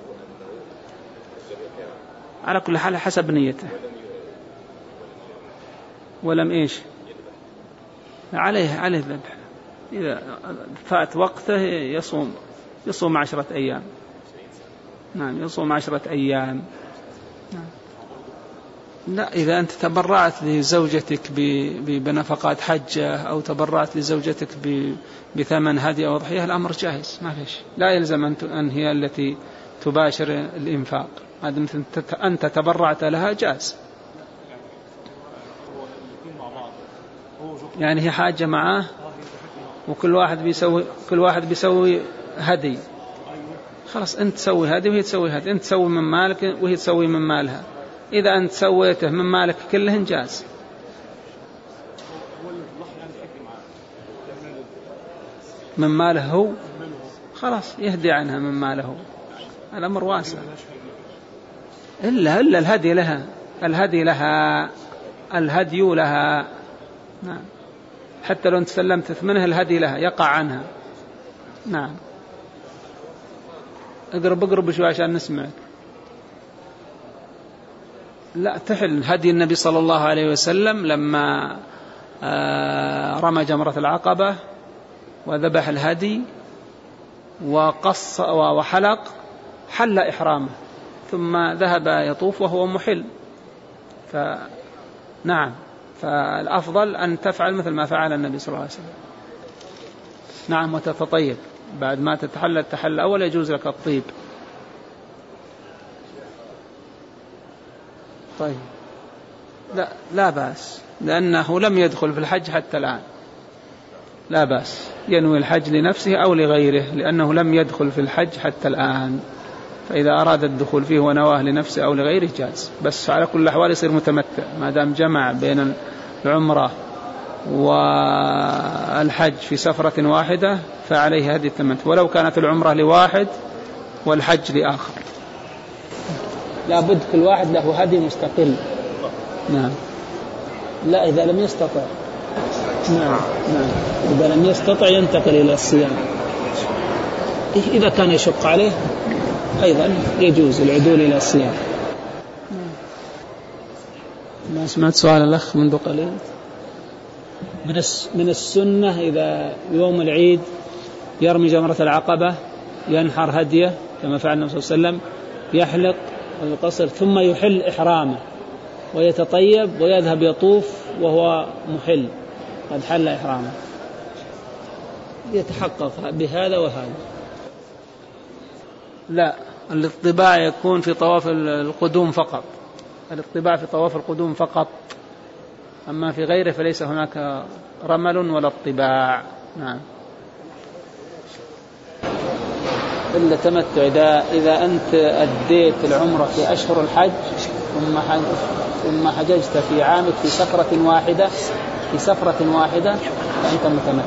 على كل حال حسب نيته. ولم إيش عليه عليه الذبح، إذا فات وقته يصوم يصوم عشرة أيام. نعم. يصوم عشرة أيام. نعم. لا، إذا أنت تبرعت لزوجتك بنفقات حجة أو تبرعت لزوجتك بثمن هدي أو ضحية الأمر جاهز، ما فيش، لا يلزم أن هي التي تباشر الإنفاق، هذا أنت تبرعت لها جاز. يعني هي حاجة معاه وكل واحد بيسوي كل واحد بيسوي هدي، خلاص أنت تسوي هدي وهي تسوي هدي، أنت تسوي من مالك وهي تسوي من مالها. إذا أنت سويته من مالك كلهن جاز. من ماله هو خلاص يهدي عنها من ماله، الأمر واسع. إلا إلا الهدي لها، الهدي لها الهدي لها. نعم. حتى لو أنت سلمت منها الهدي لها يقع عنها. نعم. اقرب اقرب شوي عشان نسمعك. لا تحل. هدي النبي صلى الله عليه وسلم لما رمى جمرة العقبة وذبح الهدي وقص وحلق حل إحرامه، ثم ذهب يطوف وهو محل. فنعم، فالأفضل أن تفعل مثل ما فعل النبي صلى الله عليه وسلم. نعم وتتطيب بعد ما تتحلل التحلل الأول يجوز لك الطيب. طيب لا لا بأس لأنه لم يدخل في الحج حتى الآن، لا بأس ينوي الحج لنفسه أو لغيره لأنه لم يدخل في الحج حتى الآن، فإذا أراد الدخول فيه ونواه لنفسه أو لغيره جاز، بس على كل الأحوال يصير متمتع ما دام جمع بين العمرة والحج في سفرة واحدة فعليه هذه التمتع، ولو كانت العمرة لواحد والحج لآخر. لا بد كل واحد له هدي مستقل. نعم لا إذا لم يستطع. نعم نعم إذا لم يستطع ينتقل إلى الصيام. إذا كان يشق عليه أيضا يجوز العدول إلى الصيام. ما سمعت سؤال الأخ منذ قليل. من من السنة إذا يوم العيد يرمي جمرة العقبة ينحر هديه كما فعل النبي صلى الله عليه وسلم، يحلق ويقصر ثم يحل إحرامه ويتطيب ويذهب يطوف وهو محل قد حل إحرامه، يتحقق بهذا وهذا. لا الاطباع يكون في طواف القدوم فقط، الاطباع في طواف القدوم فقط، أما في غيره فليس هناك رمل ولا اطباع. نعم إلا تمتع إذا, إذا أنت أديت العمرة في أشهر الحج ثم ثم حججت في عامك في سفرة واحدة في سفرة واحدة فأنت متمتع.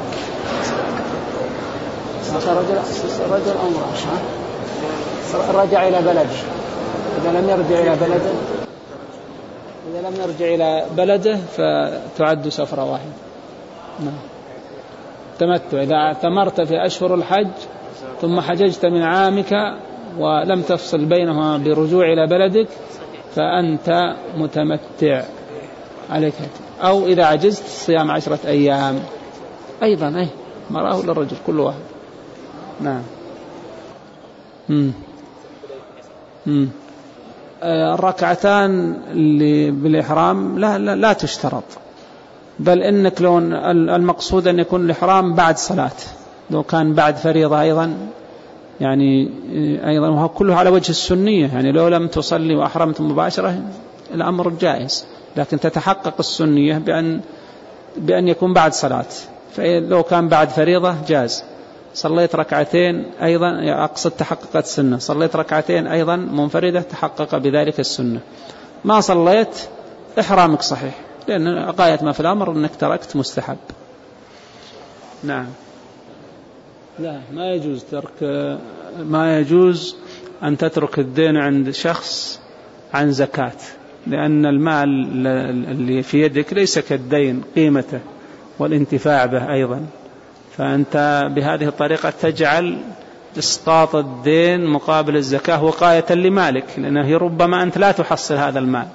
رجل رجل أمره رجع إلى بلده، إذا لم يرجع إلى بلده إذا لم يرجع إلى بلده فتعد سفرة واحدة. نعم تمتع إذا اعتمرت في أشهر الحج ثم حججت من عامك ولم تفصل بينهما برجوع إلى بلدك فأنت متمتع عليك، أو إذا عجزت صيام عشرة أيام أيضا أي مراه للرجل كل واحد. نعم مم. مم. الركعتان اللي بالإحرام لا, لا, لا تشترط، بل إنك لو المقصود أن يكون الإحرام بعد صلاة، لو كان بعد فريضة أيضا يعني أيضا وهو كله على وجه السنية، يعني لو لم تصلي وأحرمت مباشرة الأمر جائز، لكن تتحقق السنية بأن بأن يكون بعد صلاة، فلو كان بعد فريضة جاز. صليت ركعتين أيضا أقصد تحققت السنة، صليت ركعتين أيضا منفردة تحقق بذلك السنة. ما صليت إحرامك صحيح، لأن غاية ما في الأمر أنك تركت مستحب. نعم لا ما يجوز ترك، ما يجوز أن تترك الدين عند شخص عن زكاة، لأن المال اللي في يدك ليس كالدين قيمته والانتفاع به أيضا، فأنت بهذه الطريقة تجعل إسقاط الدين مقابل الزكاة وقاية لمالك، لأنه ربما أنت لا تحصل هذا المال،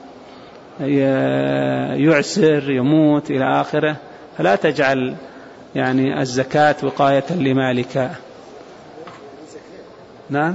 يعسر يموت إلى آخره، فلا تجعل يعني الزكاة وقاية لمالك. نعم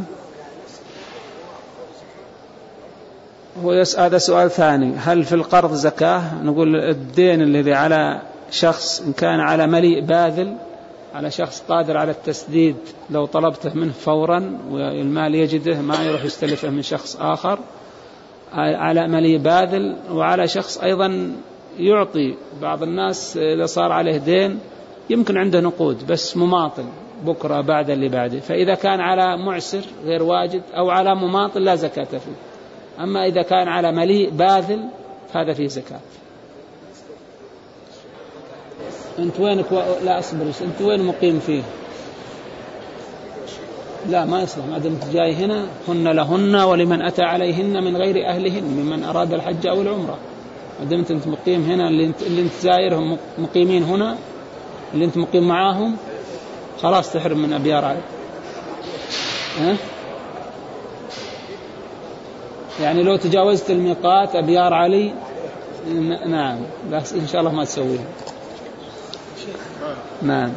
هذا سؤال ثاني، هل في القرض زكاة؟ نقول الدين الذي على شخص إن كان على مليء باذل، على شخص قادر على التسديد لو طلبته منه فورا والمال يجده ما يروح يستلفه من شخص آخر، على مليء باذل، وعلى شخص أيضا يعطي. بعض الناس إذا صار عليه دين يمكن عنده نقود بس مماطل بكرة بعد اللي بعده، فإذا كان على معسر غير واجد أو على مماطل لا زكاة فيه، أما إذا كان على مليء باذل هذا فيه زكاة. أنت وينك و... لا أصبر، أنت وين مقيم فيه؟ لا ما يصلح، ما دمت جاي هنا هن لهن ولمن أتى عليهن من غير أهلهن ممن أراد الحج أو العمرة، ما دمت أنت مقيم هنا، اللي أنت, اللي انت زايرهم مقيمين هنا، اللي أنت مقيم معاهم خلاص تحرم من أبيار علي. ها؟ يعني لو تجاوزت الميقات أبيار علي نعم بس إن شاء الله ما تسويها. نعم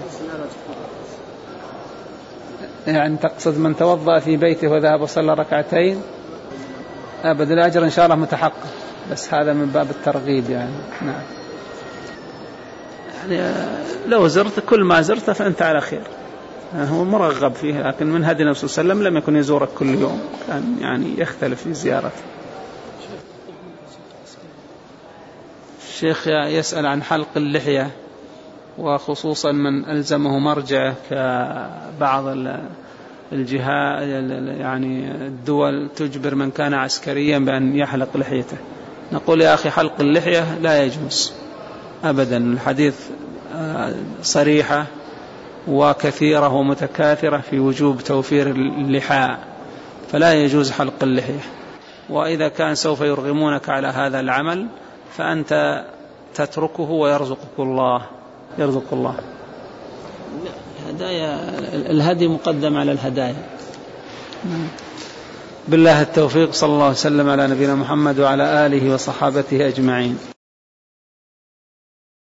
يعني تقصد من توضأ في بيته وذهب وصلى ركعتين أبدا الأجر إن شاء الله متحقق، بس هذا من باب الترغيب يعني. نعم يعني لو زرت كل ما زرت فأنت على خير. هو مرغب فيه، لكن من هدي النبي صلى الله عليه وسلم لم يكن يزورك كل يوم، كان يعني يختلف في زيارته. الشيخ يسأل عن حلق اللحية، وخصوصا من ألزمه مرجع كبعض الجهات، يعني الدول تجبر من كان عسكريا بأن يحلق لحيته. نقول يا أخي حلق اللحية لا يجوز أبدا، الحديث صريحة وكثيرة ومتكاثرة في وجوب توفير اللحاء، فلا يجوز حلق اللحية. وإذا كان سوف يرغمونك على هذا العمل فأنت تتركه ويرزقك الله، يرزق الله. الهدايا، الهدي مقدم على الهدايا. بالله التوفيق، صلى الله عليه وسلم على نبينا محمد وعلى آله وصحابته أجمعين.